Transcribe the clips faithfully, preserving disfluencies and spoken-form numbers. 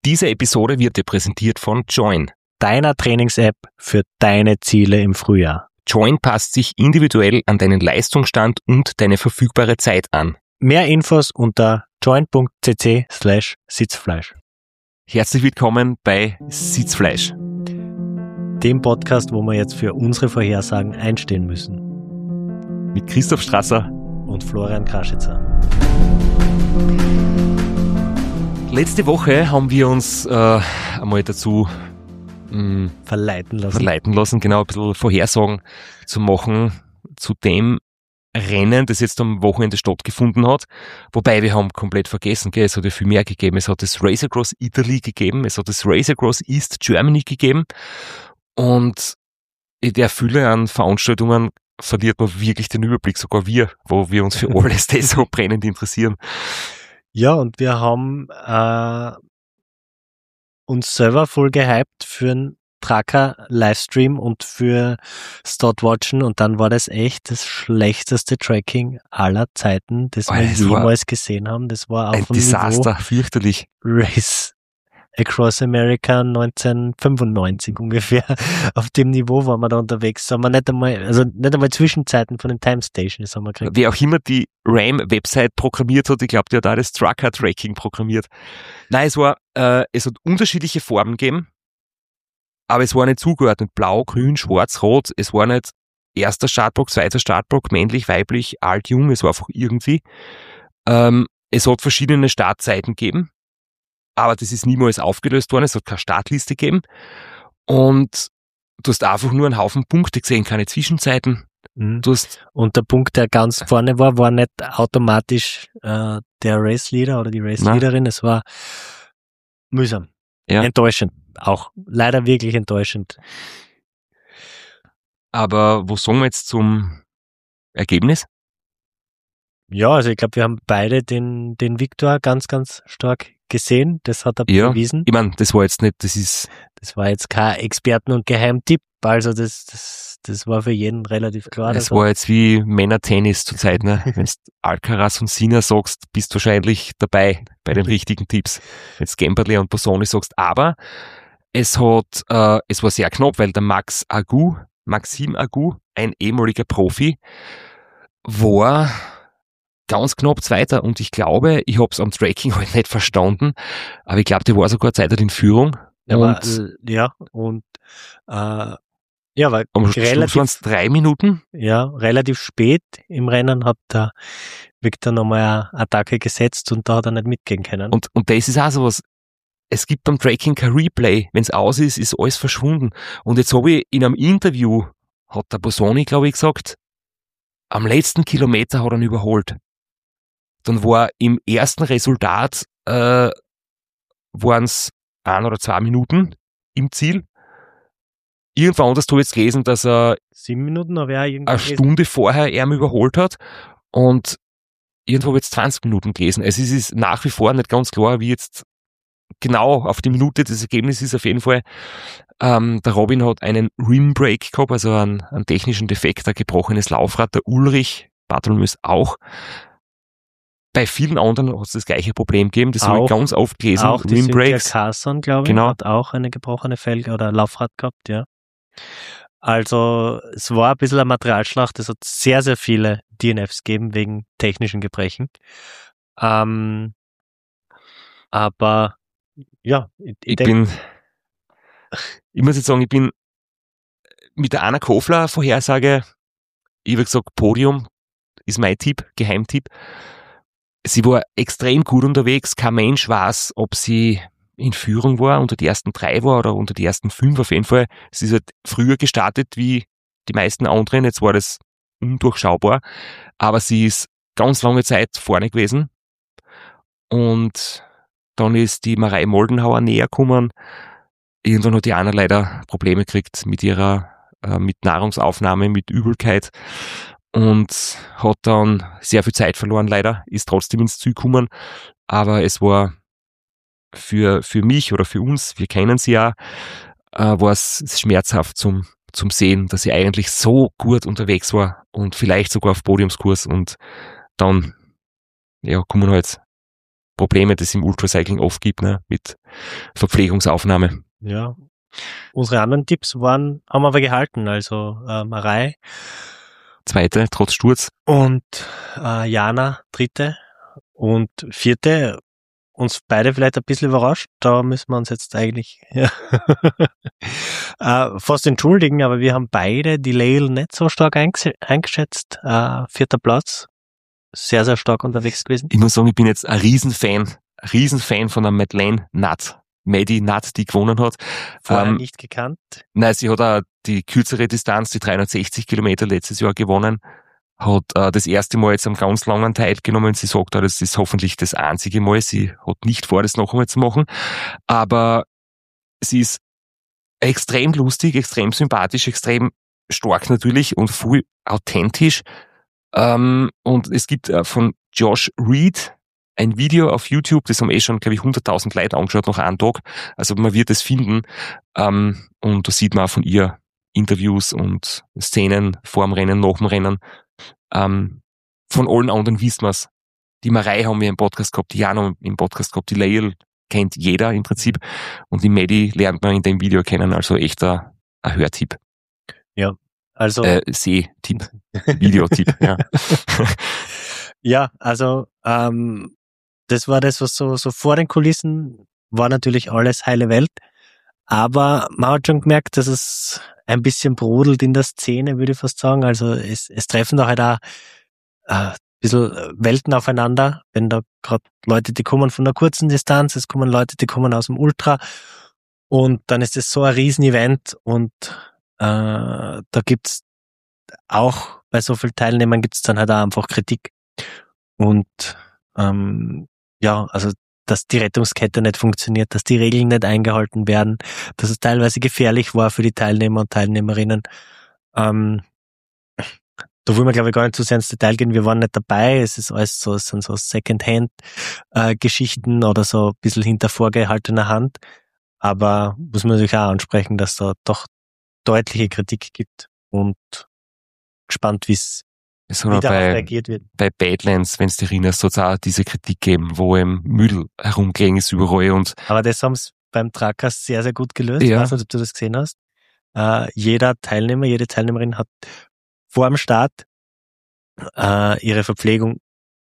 Diese Episode wird dir präsentiert von Join, deiner Trainings-App für deine Ziele im Frühjahr. Join passt sich individuell an deinen Leistungsstand und deine verfügbare Zeit an. Mehr Infos unter join.cc slash Sitzfleisch. Herzlich willkommen bei Sitzfleisch, dem Podcast, wo wir jetzt für unsere Vorhersagen einstehen müssen. Mit Christoph Strasser und Florian Kraschitzer. Letzte Woche haben wir uns äh, einmal dazu mh, verleiten lassen. verleiten lassen, genau ein bisschen Vorhersagen zu machen zu dem Rennen, das jetzt am Wochenende stattgefunden hat. Wobei wir haben komplett vergessen, gell? Es hat ja viel mehr gegeben. Es hat das Race Across Italy gegeben, es hat das Race Across East Germany gegeben und in der Fülle an Veranstaltungen verliert man wirklich den Überblick, sogar wir, wo wir uns für alles das so brennend interessieren. Ja, und wir haben äh, uns selber voll gehypt für einen Tracker-Livestream und für Startwatchen und dann war das echt das schlechteste Tracking aller Zeiten, das wir Es jemals gesehen haben. Das war auf Ein dem Desaster, Niveau fürchterlich. Race Across America neunzehnhundertfünfundneunzig ungefähr. Auf dem Niveau waren wir da unterwegs. Haben wir nicht einmal, also nicht einmal Zwischenzeiten von den Time Stations haben wir gekriegt. Wer auch immer die RAM-Website programmiert hat, ich glaube, der hat auch das Tracker-Tracking programmiert. Nein, es war, äh, es hat unterschiedliche Formen gegeben, aber es war nicht zugeordnet. Blau, grün, schwarz, rot. Es war nicht erster Startblock, zweiter Startblock, männlich, weiblich, alt, jung. Es war einfach irgendwie. Ähm, es hat verschiedene Startzeiten gegeben. Aber das ist niemals aufgelöst worden, es hat keine Startliste gegeben und du hast einfach nur einen Haufen Punkte gesehen, keine Zwischenzeiten. Mhm. Du hast und der Punkt, der ganz vorne war, war nicht automatisch äh, der Race-Leader oder die Race-Leaderin, es war mühsam, ja. enttäuschend, auch leider wirklich enttäuschend. Aber wo sagen wir jetzt zum Ergebnis? Ja, also ich glaube, wir haben beide den, den Viktor ganz, ganz stark gesehen. Das hat er ja, bewiesen. Ich meine, das war jetzt nicht, das ist... Das war jetzt kein Experten- und Geheimtipp, also das, das, das war für jeden relativ klar. Es war jetzt wie Männer-Tennis zur Zeit, ne? Wenn du Alcaraz und Sinner sagst, bist du wahrscheinlich dabei bei den richtigen Tipps. Wenn du Gemberle und Bosoni sagst, aber es hat, äh, es war sehr knapp, weil der Max Agu, Maxim Agu, ein ehemaliger Profi, war ganz knapp Zweiter und ich glaube, ich habe es am Tracking halt nicht verstanden, aber ich glaube, der war sogar Zeit in Führung. Ja, und war, äh, ja, und äh, ja, weil am relativ, waren es drei Minuten. Ja, relativ spät im Rennen hat der Viktor nochmal eine Attacke gesetzt und da hat er nicht mitgehen können. Und, und das ist auch sowas, es gibt beim Tracking kein Replay. Wenn es aus ist, ist alles verschwunden. Und jetzt habe ich in einem Interview, hat der Bosoni, glaube ich, gesagt, am letzten Kilometer hat er ihn überholt. Dann war im ersten Resultat, äh, waren es ein oder zwei Minuten im Ziel. Irgendwann anders habe ich jetzt gelesen, dass er sieben Minuten habe ich auch irgendwann eine gelesen. Stunde vorher er mich überholt hat und irgendwo habe ich jetzt zwanzig Minuten gelesen. Also es ist nach wie vor nicht ganz klar, wie jetzt genau auf die Minute das Ergebnis ist. Auf jeden Fall, ähm, der Robin hat einen Rimbreak gehabt, also einen, einen technischen Defekt, ein gebrochenes Laufrad. Der Ulrich Barthelmüs auch. Bei vielen anderen hat es das gleiche Problem gegeben, das habe ich ganz oft gelesen. Auch die Cynthia Carson, glaube ich, genau. hat auch eine gebrochene Felge oder Laufrad gehabt, ja. Also es war ein bisschen eine Materialschlacht, es hat sehr, sehr viele D N Fs gegeben wegen technischen Gebrechen. Ähm, aber ja, ich, ich, ich bin, ich muss jetzt sagen, ich bin mit der Anna Kofler Vorhersage, ich habe gesagt, Podium ist mein Tipp, Geheimtipp. Sie war extrem gut unterwegs. Kein Mensch weiß, ob sie in Führung war, unter die ersten drei war oder unter die ersten fünf auf jeden Fall. Sie ist halt früher gestartet wie die meisten anderen. Jetzt war das undurchschaubar. Aber sie ist ganz lange Zeit vorne gewesen. Und dann ist die Marei Moldenhauer näher gekommen. Irgendwann hat die Anna leider Probleme gekriegt mit ihrer, äh, mit Nahrungsaufnahme, mit Übelkeit. Und hat dann sehr viel Zeit verloren, leider, ist trotzdem ins Ziel gekommen, aber es war für, für mich oder für uns, wir kennen sie ja, äh, war es schmerzhaft zum, zum Sehen, dass sie eigentlich so gut unterwegs war und vielleicht sogar auf Podiumskurs und dann, ja, kommen halt Probleme, die es im Ultracycling oft gibt, ne, mit Verpflegungsaufnahme. Ja. Unsere anderen Tipps waren, haben wir aber gehalten, also äh, Marei. Zweite, trotz Sturz. Und äh, Jana, dritte. Und vierte, uns beide vielleicht ein bisschen überrascht. Da müssen wir uns jetzt eigentlich ja, äh, fast entschuldigen, aber wir haben beide die Lael nicht so stark einges- eingeschätzt. Äh, vierter Platz. Sehr, sehr stark unterwegs gewesen. Ich muss sagen, ich bin jetzt ein Riesenfan, ein Riesenfan von der Madeleine Nutt. Maddie Nutt, die gewonnen hat. Vorher Ähm, nicht gekannt. Nein, sie hat auch die kürzere Distanz, die dreihundertsechzig Kilometer letztes Jahr gewonnen. Hat äh, das erste Mal jetzt am ganz langen teilgenommen. Sie sagt auch, das ist hoffentlich das einzige Mal. Sie hat nicht vor, das noch einmal zu machen. Aber sie ist extrem lustig, extrem sympathisch, extrem stark natürlich und voll authentisch. Ähm, und es gibt äh, von Josh Reed ein Video auf YouTube, das haben eh schon, glaube ich, hunderttausend Leute angeschaut nach einem Tag. Also man wird es finden. Ähm, und da sieht man auch von ihr Interviews und Szenen vor dem Rennen, nach dem Rennen. Ähm, von allen anderen wissen wir es. Die Marei haben wir im Podcast gehabt, die Jana im Podcast gehabt, die Lael kennt jeder im Prinzip. Und die Maddie lernt man in dem Video kennen, also echt ein, ein Hörtipp. Ja, also... Äh, Seh-Tipp, Videotipp, ja. Ja, also ähm, das war das, was so, so vor den Kulissen war natürlich alles heile Welt. Aber man hat schon gemerkt, dass es ein bisschen brodelt in der Szene, würde ich fast sagen. Also es, es treffen da halt auch äh, ein bisschen Welten aufeinander. Wenn da gerade Leute, die kommen von einer kurzen Distanz, es kommen Leute, die kommen aus dem Ultra. Und dann ist es so ein Riesenevent und äh, da gibt's auch bei so vielen Teilnehmern gibt's dann halt auch einfach Kritik. Und ähm, ja, also dass die Rettungskette nicht funktioniert, dass die Regeln nicht eingehalten werden, dass es teilweise gefährlich war für die Teilnehmer und Teilnehmerinnen. Ähm, da wollen wir, glaube ich, gar nicht zu sehr ins Detail gehen. Wir waren nicht dabei. Es ist alles so, es sind so Second-Hand-Geschichten äh, oder so ein bisschen hinter vorgehaltener Hand. Aber muss man natürlich auch ansprechen, dass da doch deutliche Kritik gibt und gespannt, wie es Es hat auch bei, reagiert wird. bei Badlands, wenn es dich erinnerst, hat es auch diese Kritik gegeben, wo im Müll herumgelegen ist überall und. Aber das haben sie beim Tracker sehr, sehr gut gelöst. Ja. Ich weiß nicht, ob du das gesehen hast. Äh, jeder Teilnehmer, jede Teilnehmerin hat vor dem Start äh, ihre Verpflegung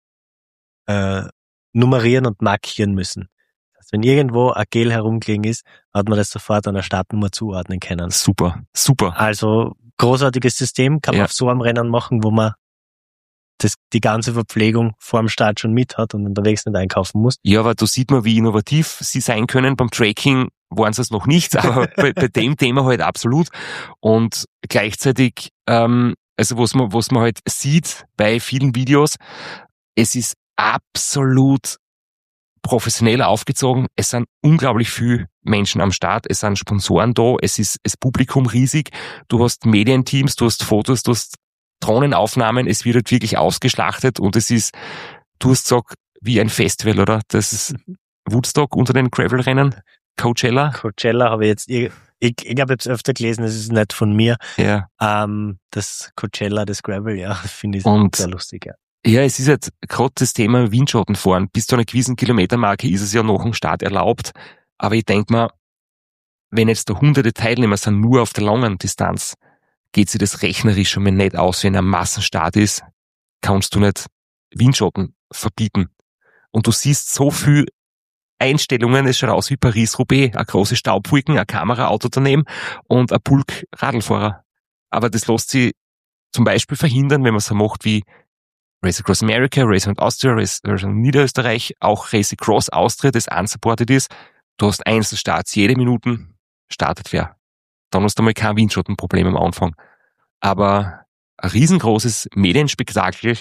äh, nummerieren und markieren müssen. Das heißt, wenn irgendwo ein Gel herumgelegen ist, hat man das sofort an der Startnummer zuordnen können. Super, super. Also großartiges System, kann man Ja. auf so einem Rennen machen, wo man das, die ganze Verpflegung vor dem Start schon mit hat und unterwegs nicht einkaufen muss. Ja, aber da sieht man, wie innovativ sie sein können. Beim Tracking waren sie es noch nicht, aber bei, bei dem Thema halt absolut. Und gleichzeitig, ähm, also was man, was man halt sieht bei vielen Videos, es ist absolut professionell aufgezogen. Es sind unglaublich viele Menschen am Start. Es sind Sponsoren da. Es ist das Publikum riesig. Du hast Medienteams, du hast Fotos, du hast Drohnenaufnahmen. Es wird halt wirklich ausgeschlachtet und es ist, du hast gesagt, wie ein Festival, oder? Das ist Woodstock unter den Gravel-Rennen. Coachella. Coachella habe ich jetzt, ich, ich, ich habe jetzt öfter gelesen, es ist nicht von mir. Ja. Ähm, das Coachella, das Gravel, ja, finde ich Und sehr lustig, ja. Ja, es ist halt gerade das Thema Windschattenfahren. Bis zu einer gewissen Kilometermarke ist es ja nach dem Start erlaubt. Aber ich denke mal, wenn jetzt da hunderte Teilnehmer sind, nur auf der langen Distanz, geht sich das rechnerisch schon mal nicht aus. Wenn ein Massenstart ist, kannst du nicht Windschatten verbieten. Und du siehst so viel Einstellungen, es schaut aus wie Paris-Roubaix, eine große Staubwolken, ein Kameraauto daneben und ein Pulk Radlfahrer. Aber das lässt sich zum Beispiel verhindern, wenn man so macht wie Race Across America, Race Around Austria, Race Around Niederösterreich, auch Race Across Austria, das unsupported ist. Du hast Einzelstarts, jede Minute startet wer. Dann hast du mal kein Windschattenproblem am Anfang. Aber ein riesengroßes Medienspektakel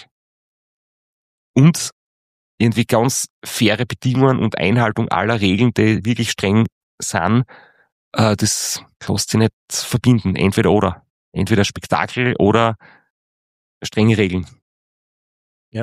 und irgendwie ganz faire Bedingungen und Einhaltung aller Regeln, die wirklich streng sind, äh, das lässt sich nicht verbinden. Entweder oder. Entweder Spektakel oder strenge Regeln. Ja.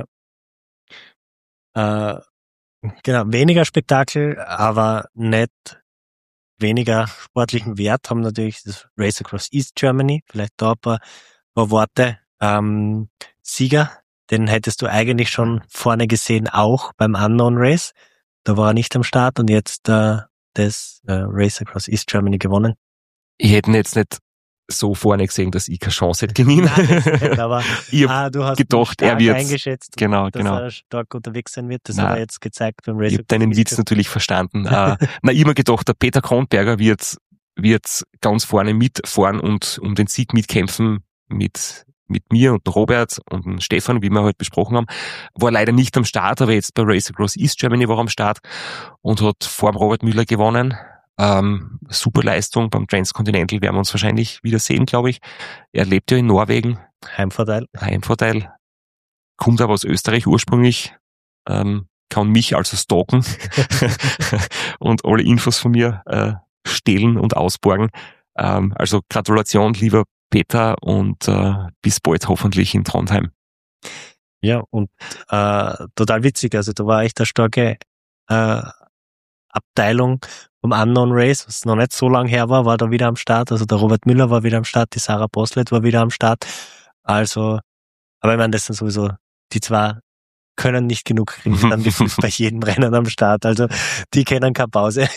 Äh, genau, weniger Spektakel, aber nicht weniger sportlichen Wert haben natürlich das Race Across East Germany. Vielleicht da ein paar, paar Worte. Ähm, Sieger, den hättest du eigentlich schon vorne gesehen, auch beim Unknown Race. da war er nicht am Start und jetzt äh, das äh, Race Across East Germany gewonnen. Ich hätte ihn jetzt nicht so vorne gesehen, dass ich keine Chance hätte gewinnen. Nein, das nicht, aber ich habe ah, du hast gedacht, ihn er wird eingeschätzt, genau, dass genau. er stark unterwegs sein wird. Das Nein. hat er jetzt gezeigt beim Race Ich habe Across deinen East Witz Germany. natürlich verstanden. äh, na, ich hab mir gedacht, der Peter Kronberger wird wird ganz vorne mitfahren und um den Sieg mitkämpfen mit mit mir und dem Robert und dem Stefan, wie wir heute besprochen haben. War leider nicht am Start, aber jetzt bei Race Across East Germany war er am Start und hat vor dem Robert Müller gewonnen. Ähm, super Leistung beim Transcontinental, werden wir uns wahrscheinlich wieder sehen, glaube ich. Er lebt ja in Norwegen. Heimvorteil. Heimvorteil. Kommt aber aus Österreich ursprünglich. Ähm, kann mich also stalken und alle Infos von mir äh, stehlen und ausborgen. Ähm, also Gratulation, lieber Peter, und äh, bis bald hoffentlich in Trondheim. Ja, und äh, total witzig. Also da war echt eine starke äh, Abteilung vom Unknown Race, was noch nicht so lang her war, war da wieder am Start. Also der Robert Müller war wieder am Start, die Sarah Boslett war wieder am Start. Also, aber ich meine, das sind sowieso, die zwei können nicht genug kriegen, dann die sind bei jedem Rennen am Start. Also die kennen keine Pause.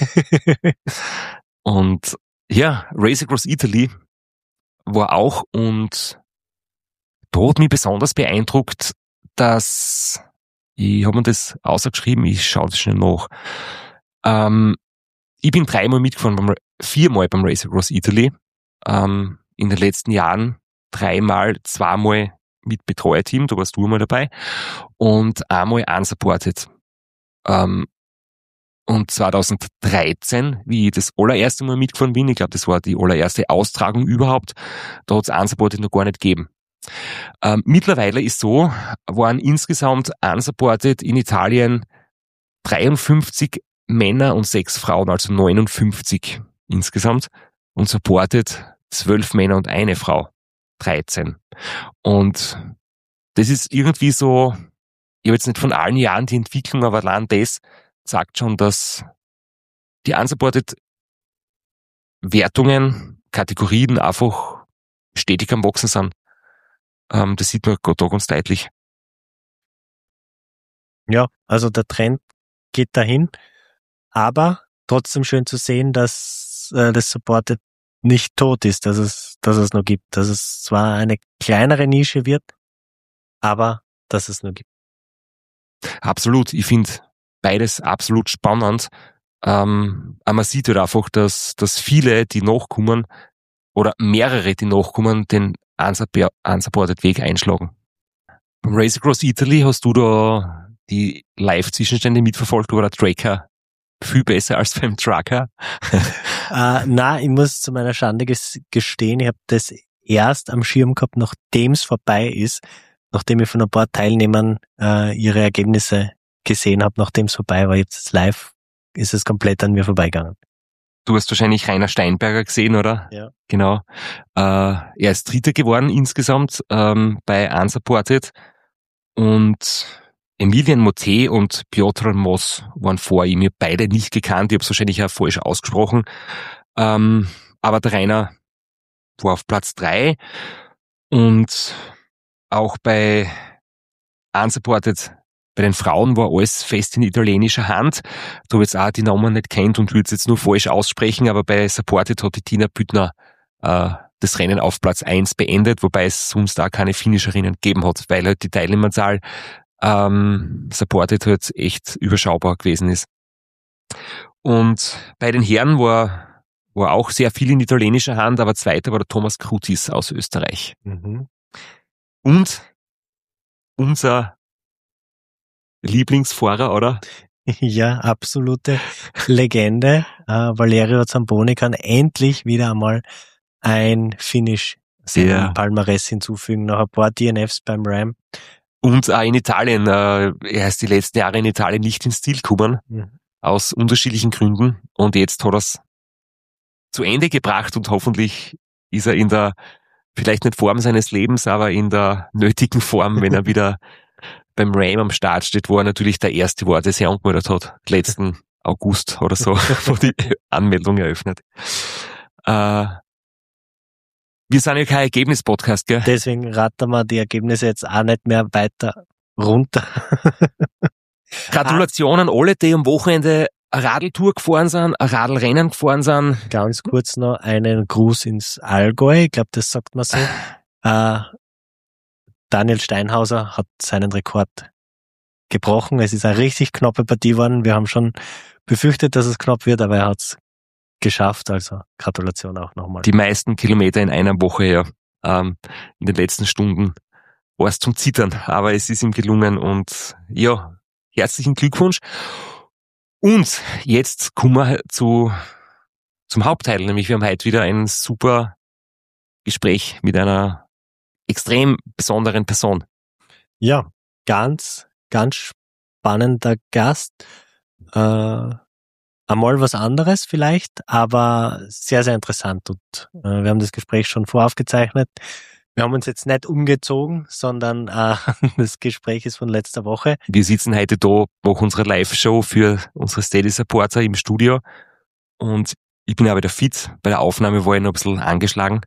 Und ja, Race Across Italy war auch, und da hat mich besonders beeindruckt, dass, ich habe mir das ausgeschrieben, ich schaue das schnell nach. Ähm, ich bin dreimal mitgefahren, beim, viermal beim Race Across Italy. Ähm, in den letzten Jahren dreimal, zweimal mit Betreuerteam, da warst du mal dabei, und einmal unsupported. Ähm, und zwanzig dreizehn, wie ich das allererste Mal mitgefahren bin, ich glaube, das war die allererste Austragung überhaupt, da hat es unsupported noch gar nicht gegeben. Ähm, mittlerweile ist so, waren insgesamt unsupported in Italien dreiundfünfzig Männer und sechs Frauen, also neunundfünfzig insgesamt, und supported zwölf Männer und eine Frau, dreizehn. Und das ist irgendwie so, ich habe jetzt nicht von allen Jahren die Entwicklung, aber allein das sagt schon, dass die unsupported Wertungen, Kategorien einfach stetig am Wachsen sind. Ähm, das sieht man Gott auch ganz deutlich. Ja, also der Trend geht dahin, aber trotzdem schön zu sehen, dass äh, das Supported nicht tot ist, dass es, dass es noch gibt, dass es zwar eine kleinere Nische wird, aber dass es noch gibt. Absolut, ich finde beides absolut spannend. Ähm, aber man sieht halt einfach, dass, dass viele, die nachkommen, oder mehrere, die nachkommen, den unsupported Weg einschlagen. Beim Race Across Italy hast du da die Live-Zwischenstände mitverfolgt, oder der Tracker viel besser als beim Trucker? äh, na, ich muss zu meiner Schande ges- gestehen, ich habe das erst am Schirm gehabt, nachdem es vorbei ist, nachdem ich von ein paar Teilnehmern äh, ihre Ergebnisse gesehen habe, nachdem es vorbei war. Jetzt live ist es komplett an mir vorbeigegangen. Du hast wahrscheinlich Rainer Steinberger gesehen, oder? Ja. Genau. Äh, er ist Dritter geworden insgesamt ähm, bei Unsupported, und Emilian Motet und Piotr Moss waren vor ihm. Ich habe beide nicht gekannt, ich habe es wahrscheinlich auch falsch ausgesprochen. Ähm, aber der Rainer war auf Platz drei, und auch bei Unsupported, bei den Frauen, war alles fest in italienischer Hand. Du habe jetzt auch die Namen nicht kennt und würde es jetzt nur falsch aussprechen, aber bei Supported hat die Tina Büttner äh, das Rennen auf Platz eins beendet, wobei es sonst auch keine Finisherinnen gegeben hat, weil halt die Teilnehmerzahl ähm, Supported halt echt überschaubar gewesen ist. Und bei den Herren war, war auch sehr viel in italienischer Hand, aber zweiter war der Thomas Krutis aus Österreich. Mhm. Und unser Lieblingsfahrer, oder? Ja, absolute Legende. Äh, Valerio Zamboni kann endlich wieder einmal ein Finish seinem Ja. Palmares hinzufügen, nach ein paar D N Fs beim Ram. Und auch in Italien. Äh, er ist die letzten Jahre in Italien nicht ins Ziel gekommen, Mhm. aus unterschiedlichen Gründen. Und jetzt hat er es zu Ende gebracht, und hoffentlich ist er in der, vielleicht nicht Form seines Lebens, aber in der nötigen Form, wenn er wieder beim Ram am Start steht, wo er natürlich der Erste war, der sich angemeldet hat, letzten August oder so, wo die Anmeldung eröffnet. Äh, wir sind ja kein Ergebnis-Podcast, gell? Deswegen rattern wir die Ergebnisse jetzt auch nicht mehr weiter runter. Gratulation an alle, die am Wochenende eine Radltour gefahren sind, ein Radlrennen gefahren sind. Ganz kurz noch einen Gruß ins Allgäu, ich glaube, das sagt man so. äh, Daniel Steinhauser hat seinen Rekord gebrochen. Es ist eine richtig knappe Partie geworden. Wir haben schon befürchtet, dass es knapp wird, aber er hat es geschafft. Also Gratulation auch nochmal. Die meisten Kilometer in einer Woche, ja. Ähm, in den letzten Stunden war es zum Zittern, aber es ist ihm gelungen und ja, herzlichen Glückwunsch. Und jetzt kommen wir zu, zum Hauptteil, nämlich wir haben heute wieder ein super Gespräch mit einer extrem besonderen Person. Ja, ganz, ganz spannender Gast. Äh, einmal was anderes vielleicht, aber sehr, sehr interessant. Und äh, wir haben das Gespräch schon voraufgezeichnet. Wir haben uns jetzt nicht umgezogen, sondern äh, das Gespräch ist von letzter Woche. Wir sitzen heute da, machen unsere Live-Show für unsere Steady-Supporter im Studio und ich bin auch wieder fit. Bei der Aufnahme war ich noch ein bisschen angeschlagen.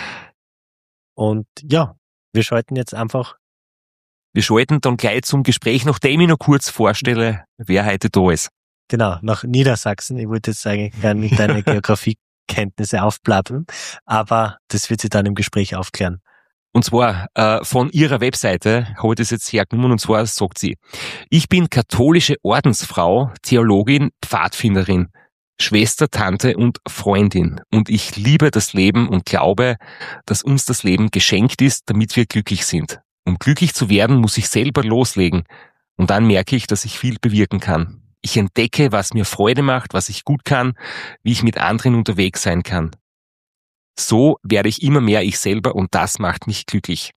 Und ja, wir schalten jetzt einfach. Wir schalten dann gleich zum Gespräch, nachdem ich noch kurz vorstelle, wer heute da ist. Genau, nach Niedersachsen. Ich wollte jetzt eigentlich gerne mit deinen Geografiekenntnisse aufplappeln, aber das wird sich dann im Gespräch aufklären. Und zwar äh, von ihrer Webseite habe ich das jetzt hergenommen, und zwar sagt sie: Ich bin katholische Ordensfrau, Theologin, Pfadfinderin, Schwester, Tante und Freundin. Und ich liebe das Leben und glaube, dass uns das Leben geschenkt ist, damit wir glücklich sind. Um glücklich zu werden, muss ich selber loslegen. Und dann merke ich, dass ich viel bewirken kann. Ich entdecke, was mir Freude macht, was ich gut kann, wie ich mit anderen unterwegs sein kann. So werde ich immer mehr ich selber und das macht mich glücklich.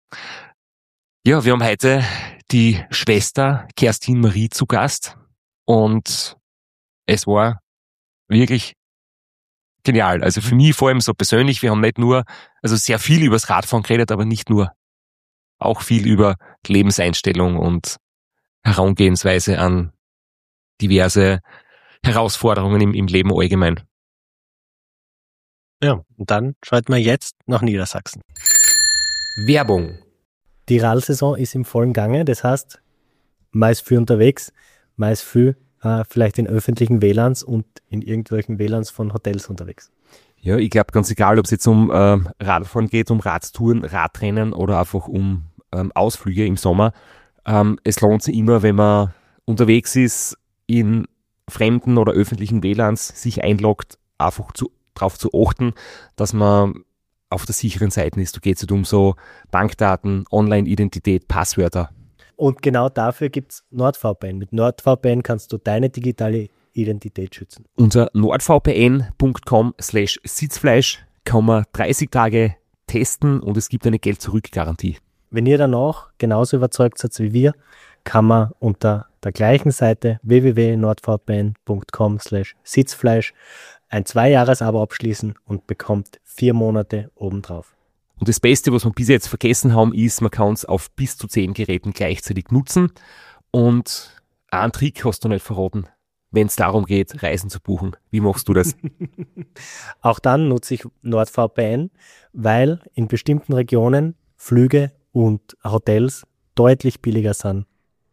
Ja, wir haben heute die Schwester Kerstin Marie zu Gast und es war wirklich genial. Also für mich vor allem so persönlich, wir haben nicht nur, also sehr viel über das Radfahren geredet, aber nicht nur. Auch viel über Lebenseinstellung und Herangehensweise an diverse Herausforderungen im, im Leben allgemein. Ja, und dann schalten wir jetzt nach Niedersachsen. Werbung. Die Radsaison ist im vollen Gange, das heißt, man ist viel unterwegs, man ist viel äh, vielleicht in öffentlichen W L A Ns und in irgendwelchen W L A Ns von Hotels unterwegs. Ja, ich glaube ganz egal, ob es jetzt um äh, Radfahren geht, um Radtouren, Radrennen oder einfach um ähm, Ausflüge im Sommer. Ähm, es lohnt sich immer, wenn man unterwegs ist, in fremden oder öffentlichen W L A Ns sich einloggt, einfach zu, darauf zu achten, dass man auf der sicheren Seite ist. Da geht es nicht um so Bankdaten, Online-Identität, Passwörter. Und genau dafür gibt es NordVPN. Mit NordVPN kannst du deine digitale Identität schützen. Unter nordvpn punkt com slash sitzfleisch kann man dreißig Tage testen und es gibt eine Geld-Zurück-Garantie. Wenn ihr danach genauso überzeugt seid wie wir, kann man unter der gleichen Seite w w w punkt nordvpn punkt com slash sitzfleisch ein Zwei-Jahres-Abo abschließen und bekommt vier Monate obendrauf. Und das Beste, was wir bis jetzt vergessen haben, ist, man kann es auf bis zu zehn Geräten gleichzeitig nutzen. Und einen Trick hast du nicht verraten, wenn es darum geht, Reisen zu buchen. Wie machst du das? Auch dann nutze ich NordVPN, weil in bestimmten Regionen Flüge und Hotels deutlich billiger sind.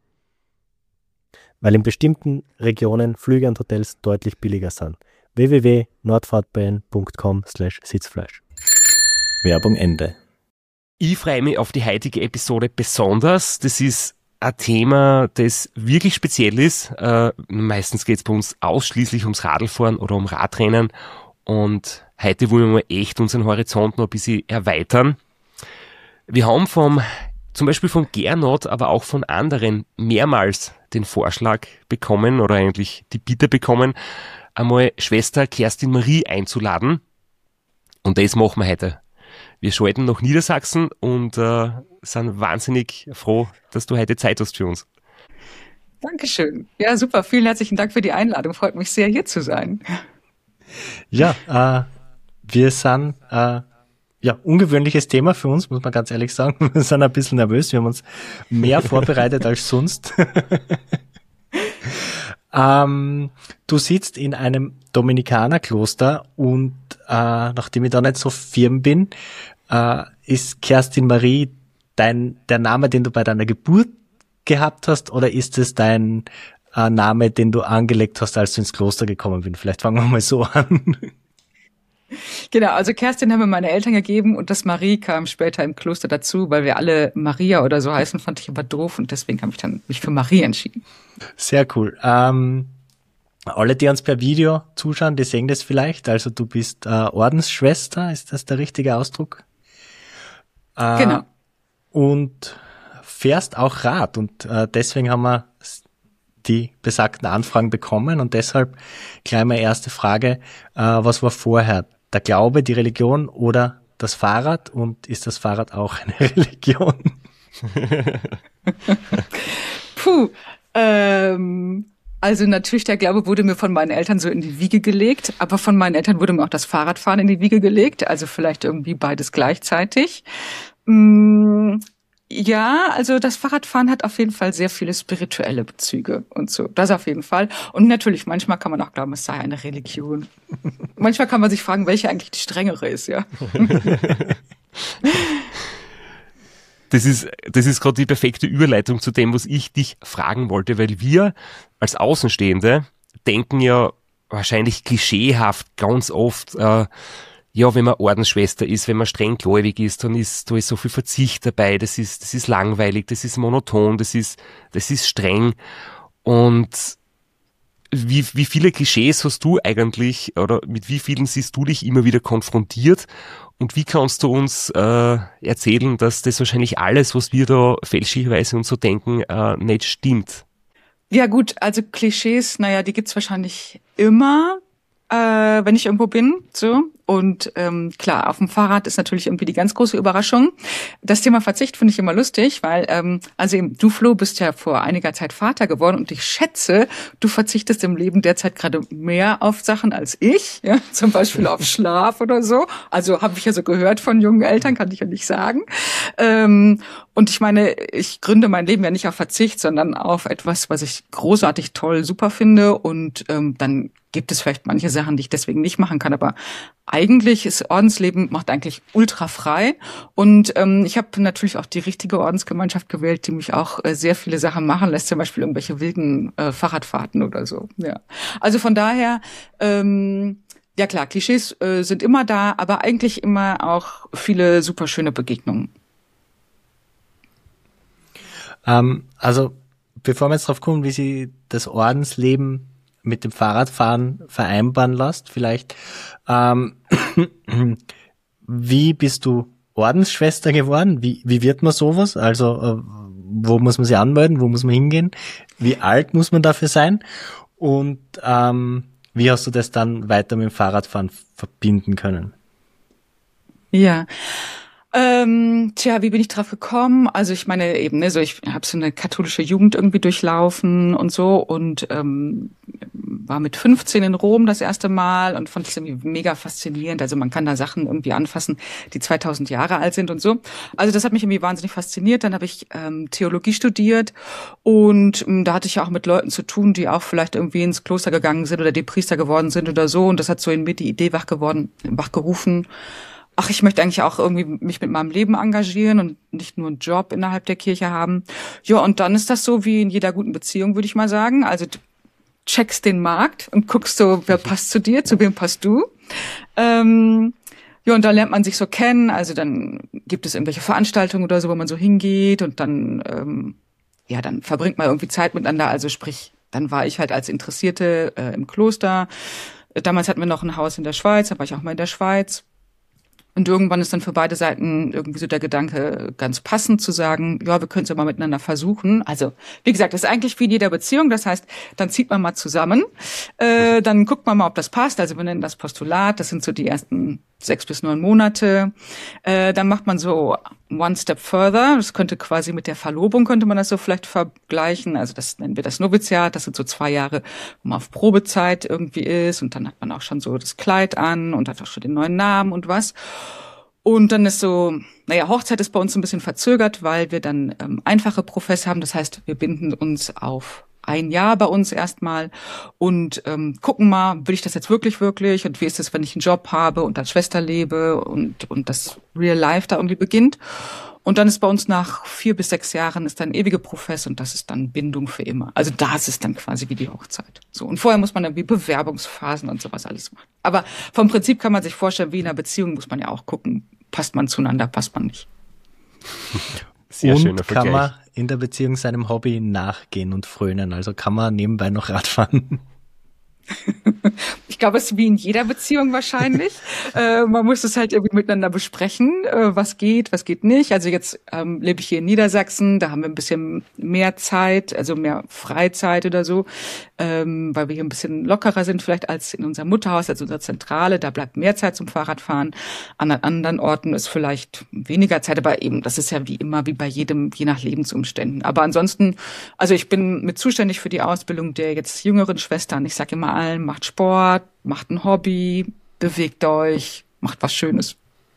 Weil in bestimmten Regionen Flüge und Hotels deutlich billiger sind. w w w punkt nordvpn punkt com slash sitzfleisch. Werbung Ende. Ich freue mich auf die heutige Episode besonders. Das ist ein Thema, das wirklich speziell ist. Äh, meistens geht es bei uns ausschließlich ums Radlfahren oder um Radrennen. Und heute wollen wir mal echt unseren Horizont noch ein bisschen erweitern. Wir haben vom, zum Beispiel von Gernot, aber auch von anderen mehrmals den Vorschlag bekommen oder eigentlich die Bitte bekommen, einmal Schwester Kerstin Marie einzuladen. Und das machen wir heute. Wir schalten nach Niedersachsen und äh, sind wahnsinnig froh, dass du heute Zeit hast für uns. Dankeschön. Ja, super. Vielen herzlichen Dank für die Einladung. Freut mich sehr, hier zu sein. Ja, äh, wir sind, äh, ja, ungewöhnliches Thema für uns, muss man ganz ehrlich sagen. Wir sind ein bisschen nervös. Wir haben uns mehr vorbereitet als sonst. ähm, du sitzt in einem Dominikanerkloster und äh, nachdem ich da nicht so firm bin, äh, ist Kerstin Marie dein, der Name, den du bei deiner Geburt gehabt hast, oder ist es dein äh, Name, den du angelegt hast, als du ins Kloster gekommen bist? Vielleicht fangen wir mal so an. Genau, also Kerstin haben mir meine Eltern gegeben und das Marie kam später im Kloster dazu, weil wir alle Maria oder so heißen, fand ich aber doof und deswegen habe ich dann mich für Marie entschieden. Sehr cool. Ähm, alle, die uns per Video zuschauen, die sehen das vielleicht. Also du bist äh, Ordensschwester, ist das der richtige Ausdruck? Äh, Genau. Und fährst auch Rad und äh, deswegen haben wir die besagten Anfragen bekommen und deshalb gleich meine erste Frage, äh, was war vorher? Der Glaube, die Religion oder das Fahrrad, und ist das Fahrrad auch eine Religion? Puh, ähm, also natürlich der Glaube wurde mir von meinen Eltern so in die Wiege gelegt, aber von meinen Eltern wurde mir auch das Fahrradfahren in die Wiege gelegt, also vielleicht irgendwie beides gleichzeitig. Mm, Ja, also das Fahrradfahren hat auf jeden Fall sehr viele spirituelle Bezüge und so. Das auf jeden Fall. Und natürlich, manchmal kann man auch glauben, es sei eine Religion. Manchmal kann man sich fragen, welche eigentlich die strengere ist, ja. Das ist, das ist gerade die perfekte Überleitung zu dem, was ich dich fragen wollte, weil wir als Außenstehende denken ja wahrscheinlich klischeehaft ganz oft, äh, ja, wenn man Ordensschwester ist, wenn man strenggläubig ist, dann ist, da ist so viel Verzicht dabei, das ist, das ist langweilig, das ist monoton, das ist, das ist streng. Und wie, wie viele Klischees hast du eigentlich, oder mit wie vielen siehst du dich immer wieder konfrontiert? Und wie kannst du uns äh, erzählen, dass das wahrscheinlich alles, was wir da fälschlicherweise uns so denken, äh, nicht stimmt? Ja gut, also Klischees, naja, die gibt's wahrscheinlich immer, äh, wenn ich irgendwo bin, so. Und ähm, klar, auf dem Fahrrad ist natürlich irgendwie die ganz große Überraschung. Das Thema Verzicht finde ich immer lustig, weil, ähm, also eben, du, Flo, bist ja vor einiger Zeit Vater geworden und ich schätze, du verzichtest im Leben derzeit gerade mehr auf Sachen als ich, ja, zum Beispiel auf Schlaf oder so. Also habe ich ja so gehört von jungen Eltern, kann ich ja nicht sagen. Ähm, und ich meine, ich gründe mein Leben ja nicht auf Verzicht, sondern auf etwas, was ich großartig toll, super finde. Und ähm, dann gibt es vielleicht manche Sachen, die ich deswegen nicht machen kann, aber eigentlich ist Ordensleben, macht eigentlich ultra frei. Und ähm, ich habe natürlich auch die richtige Ordensgemeinschaft gewählt, die mich auch äh, sehr viele Sachen machen lässt, zum Beispiel irgendwelche wilden äh, Fahrradfahrten oder so. Ja. Also von daher, ähm, ja klar, Klischees äh, sind immer da, aber eigentlich immer auch viele super schöne Begegnungen. Ähm, also bevor wir jetzt drauf kommen, wie sie das Ordensleben mit dem Fahrradfahren vereinbaren lässt, vielleicht, ähm, wie bist du Ordensschwester geworden? Wie, wie wird man sowas? Also, äh, wo muss man sich anmelden? Wo muss man hingehen? Wie alt muss man dafür sein? Und ähm, wie hast du das dann weiter mit dem Fahrradfahren verbinden können? Ja. Ähm, tja, wie bin ich drauf gekommen? Also ich meine eben, ne, so ich habe so eine katholische Jugend irgendwie durchlaufen und so und ähm, war mit fünfzehn in Rom das erste Mal und fand es irgendwie mega faszinierend. Also man kann da Sachen irgendwie anfassen, die zweitausend Jahre alt sind und so. Also das hat mich irgendwie wahnsinnig fasziniert. Dann habe ich ähm, Theologie studiert und ähm, da hatte ich ja auch mit Leuten zu tun, die auch vielleicht irgendwie ins Kloster gegangen sind oder die Priester geworden sind oder so. Und das hat so in mir die Idee wach geworden, wachgerufen. Ach, ich möchte eigentlich auch irgendwie mich mit meinem Leben engagieren und nicht nur einen Job innerhalb der Kirche haben. Ja, und dann ist das so wie in jeder guten Beziehung, würde ich mal sagen. Also du checkst den Markt und guckst so, wer passt zu dir, zu wem passt du. Ähm, ja, und da lernt man sich so kennen. Also dann gibt es irgendwelche Veranstaltungen oder so, wo man so hingeht und dann, ähm, ja, dann verbringt man irgendwie Zeit miteinander. Also sprich, dann war ich halt als Interessierte äh, im Kloster. Damals hatten wir noch ein Haus in der Schweiz, da war ich auch mal in der Schweiz. Und irgendwann ist dann für beide Seiten irgendwie so der Gedanke ganz passend zu sagen, ja, wir können es ja mal miteinander versuchen. Also, wie gesagt, das ist eigentlich wie in jeder Beziehung. Das heißt, dann zieht man mal zusammen, äh, dann guckt man mal, ob das passt. Also wir nennen das Postulat, das sind so die ersten sechs bis neun Monate. Äh, dann macht man so one step further. Das könnte quasi mit der Verlobung, könnte man das so vielleicht vergleichen. Also das nennen wir das Noviziat. Das sind so zwei Jahre, wo man auf Probezeit irgendwie ist. Und dann hat man auch schon so das Kleid an und hat auch schon den neuen Namen und was. Und dann ist so, naja, Hochzeit ist bei uns ein bisschen verzögert, weil wir dann ähm, einfache Professe haben. Das heißt, wir binden uns auf ein Jahr bei uns erstmal und ähm, gucken mal, will ich das jetzt wirklich, wirklich und wie ist es, wenn ich einen Job habe und als Schwester lebe und und das Real Life da irgendwie beginnt. Und dann ist bei uns nach vier bis sechs Jahren ist dann ewige Profess und das ist dann Bindung für immer. Also das ist dann quasi wie die Hochzeit. So, und vorher muss man dann wie Bewerbungsphasen und sowas alles machen. Aber vom Prinzip kann man sich vorstellen, wie in einer Beziehung muss man ja auch gucken, passt man zueinander, passt man nicht. Sehr und schöner Vergleich. Kann man in der Beziehung seinem Hobby nachgehen und frönen? Also kann man nebenbei noch Radfahren? Ich glaube, es ist wie in jeder Beziehung wahrscheinlich. äh, man muss es halt irgendwie miteinander besprechen, äh, was geht, was geht nicht. Also jetzt ähm, lebe ich hier in Niedersachsen, da haben wir ein bisschen mehr Zeit, also mehr Freizeit oder so, ähm, weil wir hier ein bisschen lockerer sind vielleicht als in unserem Mutterhaus, also unserer Zentrale. Da bleibt mehr Zeit zum Fahrradfahren. An anderen Orten ist vielleicht weniger Zeit, aber eben, das ist ja wie immer, wie bei jedem, je nach Lebensumständen. Aber ansonsten, also ich bin mit zuständig für die Ausbildung der jetzt jüngeren Schwestern. Ich sage immer allen, macht Sport, macht ein Hobby, bewegt euch, macht was Schönes.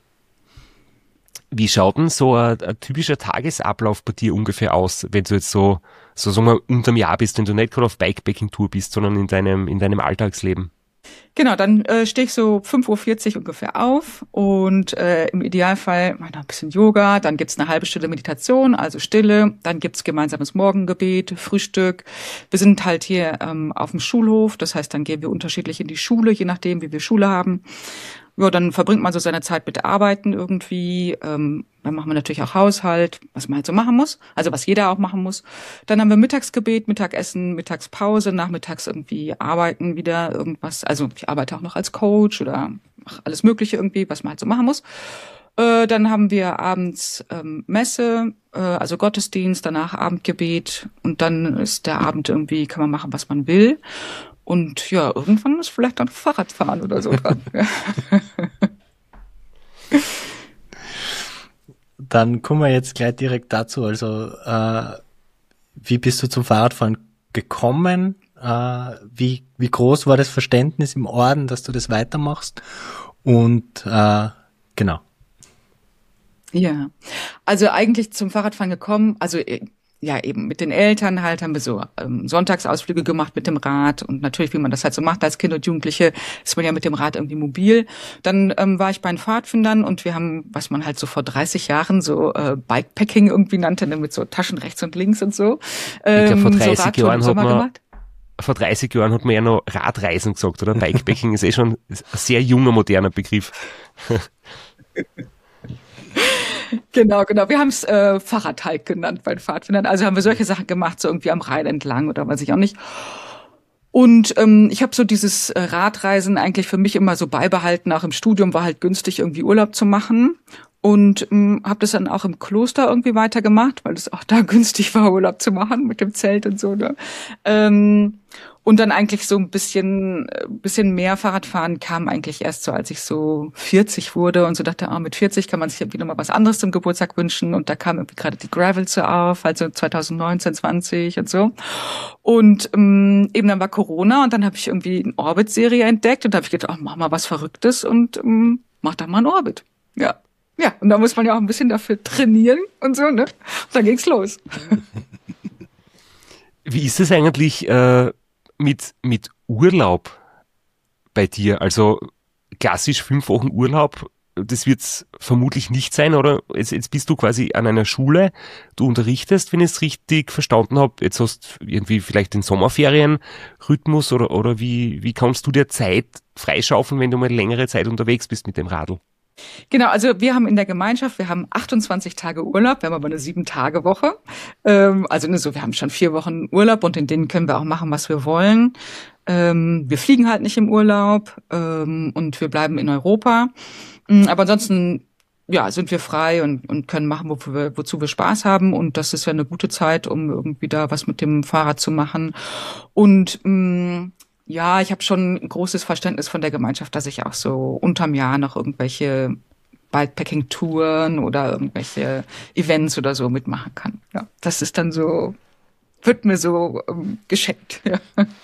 Wie schaut denn so ein, ein typischer Tagesablauf bei dir ungefähr aus, wenn du jetzt so, so sagen wir, unterm Jahr bist, wenn du nicht gerade auf Bikepacking-Tour bist, sondern in deinem, in deinem Alltagsleben? Genau, dann äh, stehe ich so fünf Uhr vierzig ungefähr auf und äh, im Idealfall mache ich noch ein bisschen Yoga, dann gibt's eine halbe Stunde Meditation, also Stille, dann gibt's gemeinsames Morgengebet, Frühstück. Wir sind halt hier ähm, auf dem Schulhof, das heißt, dann gehen wir unterschiedlich in die Schule, je nachdem, wie wir Schule haben. Ja, dann verbringt man so seine Zeit mit Arbeiten irgendwie. Ähm, dann machen wir natürlich auch Haushalt, was man halt so machen muss. Also was jeder auch machen muss. Dann haben wir Mittagsgebet, Mittagessen, Mittagspause, nachmittags irgendwie arbeiten wieder irgendwas. Also ich arbeite auch noch als Coach oder mache alles Mögliche irgendwie, was man halt so machen muss. Äh, dann haben wir abends ähm, Messe, äh, also Gottesdienst, danach Abendgebet und dann ist der Abend irgendwie, kann man machen, was man will. Und ja, irgendwann ist vielleicht dann Fahrradfahren oder so dran. Dann kommen wir jetzt gleich direkt dazu. Also äh, wie bist du zum Fahrradfahren gekommen? Äh, wie, wie groß war das Verständnis im Orden, dass du das weitermachst? Und äh, genau. Ja, also eigentlich zum Fahrradfahren gekommen, also ja, eben mit den Eltern halt haben wir so ähm, Sonntagsausflüge gemacht mit dem Rad und natürlich, wie man das halt so macht als Kind und Jugendliche, ist man ja mit dem Rad irgendwie mobil. Dann ähm, war ich bei den Pfadfindern und wir haben, was man halt so vor dreißig Jahren so äh, Bikepacking irgendwie nannte, ne, mit so Taschen rechts und links und so. Ähm, ich glaube, vor dreißig so Jahren hat man gemacht. Vor dreißig Jahren hat man ja noch Radreisen gesagt, oder? Bikepacking ist eh schon ein sehr junger, moderner Begriff. Genau, genau. Wir haben es äh, Fahrradhike genannt bei den Pfadfindern. Also haben wir solche Sachen gemacht, so irgendwie am Rhein entlang oder weiß ich auch nicht. Und ähm, ich habe so dieses äh, Radreisen eigentlich für mich immer so beibehalten. Auch im Studium war halt günstig, irgendwie Urlaub zu machen. Und ähm, habe das dann auch im Kloster irgendwie weitergemacht, weil es auch da günstig war, Urlaub zu machen mit dem Zelt und so. Ne? Ähm, und dann eigentlich so ein bisschen bisschen mehr Fahrradfahren kam eigentlich erst so, als ich so vierzig wurde und so dachte, ah, mit vierzig kann man sich irgendwie nochmal was anderes zum Geburtstag wünschen. Und da kam irgendwie gerade die Gravel so auf, also zwanzig neunzehn, zwanzig und so. Und ähm, eben dann war Corona und dann habe ich irgendwie eine Orbit-Serie entdeckt und da habe ich gedacht, ach, mach mal was Verrücktes und ähm, mach da mal einen Orbit. Ja. Ja, und da muss man ja auch ein bisschen dafür trainieren und so, ne? Und dann ging's los. Wie ist es eigentlich äh, mit, mit Urlaub bei dir? Also klassisch fünf Wochen Urlaub, das wird's vermutlich nicht sein, oder? Jetzt, jetzt bist du quasi an einer Schule, du unterrichtest, wenn ich es richtig verstanden habe. Jetzt hast du irgendwie vielleicht den Sommerferienrhythmus oder, oder wie, wie kannst du dir Zeit freischaufeln, wenn du mal längere Zeit unterwegs bist mit dem Radl? Genau, also wir haben in der Gemeinschaft, wir haben achtundzwanzig Tage Urlaub, wir haben aber eine sieben-Tage-Woche. Ähm, also ne, so, wir haben schon vier Wochen Urlaub und in denen können wir auch machen, was wir wollen. Ähm, wir fliegen halt nicht im Urlaub ähm, und wir bleiben in Europa. Aber ansonsten, ja, sind wir frei und, und können machen, wo wir, wozu wir Spaß haben. Und das ist ja eine gute Zeit, um irgendwie da was mit dem Fahrrad zu machen. Und mh, ja, ich habe schon ein großes Verständnis von der Gemeinschaft, dass ich auch so unterm Jahr noch irgendwelche Bikepacking-Touren oder irgendwelche Events oder so mitmachen kann. Ja, das ist dann so, wird mir so ähm, geschenkt. Ja.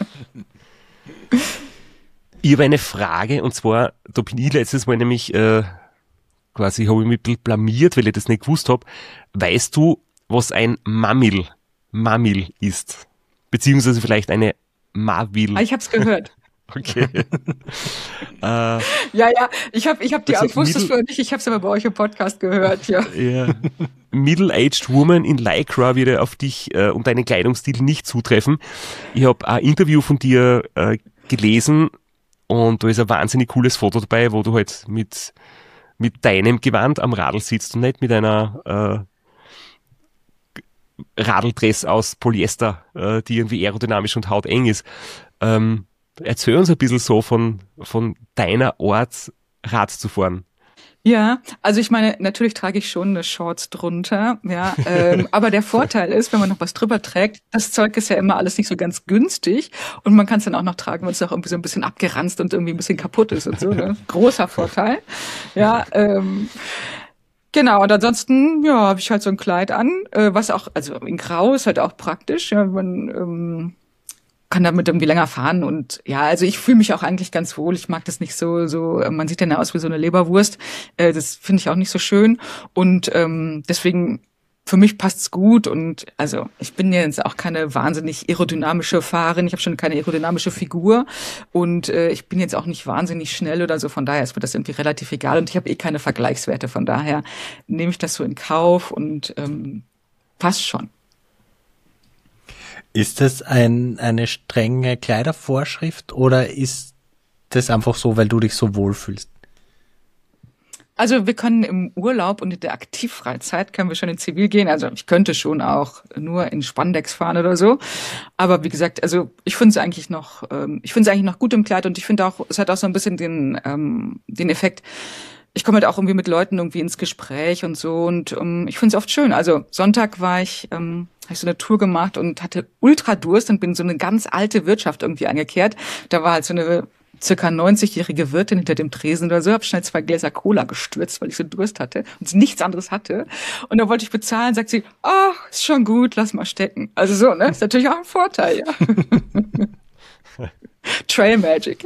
Ich habe eine Frage, und zwar, da bin ich letztes Mal nämlich äh, quasi, habe ich mich ein bisschen blamiert, weil ich das nicht gewusst habe. Weißt du, was ein Mamil, Mamil ist? Beziehungsweise vielleicht eine Marvil. Ah, ich hab's gehört. Okay. äh, ja, ja, ich habe ich hab die, also ich wusste es vorher nicht, ich habe es aber bei euch im Podcast gehört, ja. ja. Middle-aged Woman in Lycra würde auf dich äh, und deinen Kleidungsstil nicht zutreffen. Ich habe ein Interview von dir äh, gelesen und da ist ein wahnsinnig cooles Foto dabei, wo du halt mit, mit deinem Gewand am Radl sitzt und nicht mit einer äh, Radeldress aus Polyester, äh, die irgendwie aerodynamisch und hauteng ist. Ähm, Erzähl uns ein bisschen so von, von deiner Art, Rad zu fahren. Ja, also ich meine, natürlich trage ich schon eine Shorts drunter, ja, ähm, aber der Vorteil ist, wenn man noch was drüber trägt, das Zeug ist ja immer alles nicht so ganz günstig und man kann es dann auch noch tragen, wenn es auch irgendwie so ein bisschen abgeranzt und irgendwie ein bisschen kaputt ist und so, ne? Großer Vorteil, ja, ähm, genau, und ansonsten, ja, habe ich halt so ein Kleid an, äh, was auch, also in Grau ist halt auch praktisch, ja, man, ähm, kann damit irgendwie länger fahren und ja, also ich fühle mich auch eigentlich ganz wohl. Ich mag das nicht so, so, man sieht dann aus wie so eine Leberwurst. Äh, das finde ich auch nicht so schön und ähm, deswegen für mich passt's gut und also ich bin jetzt auch keine wahnsinnig aerodynamische Fahrerin. Ich habe schon keine aerodynamische Figur und äh, ich bin jetzt auch nicht wahnsinnig schnell oder so. Von daher ist mir das irgendwie relativ egal und ich habe eh keine Vergleichswerte. Von daher nehme ich das so in Kauf und ähm, passt schon. Ist das ein, eine strenge Kleidervorschrift oder ist das einfach so, weil du dich so wohlfühlst? Also wir können im Urlaub und in der Aktivfreizeit können wir schon in Zivil gehen. Also ich könnte schon auch nur in Spandex fahren oder so. Aber wie gesagt, also ich finde es eigentlich noch, ähm, ich finde es eigentlich noch gut im Kleid und ich finde auch, es hat auch so ein bisschen den, ähm, den Effekt. Ich komme halt auch irgendwie mit Leuten irgendwie ins Gespräch und so und um, ich finde es oft schön. Also Sonntag war ich, ähm, habe ich so eine Tour gemacht und hatte Ultradurst und bin in so eine ganz alte Wirtschaft irgendwie eingekehrt. Da war halt so eine circa neunzigjährige Wirtin hinter dem Tresen oder so, habe schnell zwei Gläser Cola gestürzt, weil ich so Durst hatte und sie nichts anderes hatte. Und dann wollte ich bezahlen, sagt sie, ach, ist schon gut, lass mal stecken. Also so, ne? Ist natürlich auch ein Vorteil, ja. Trail Magic.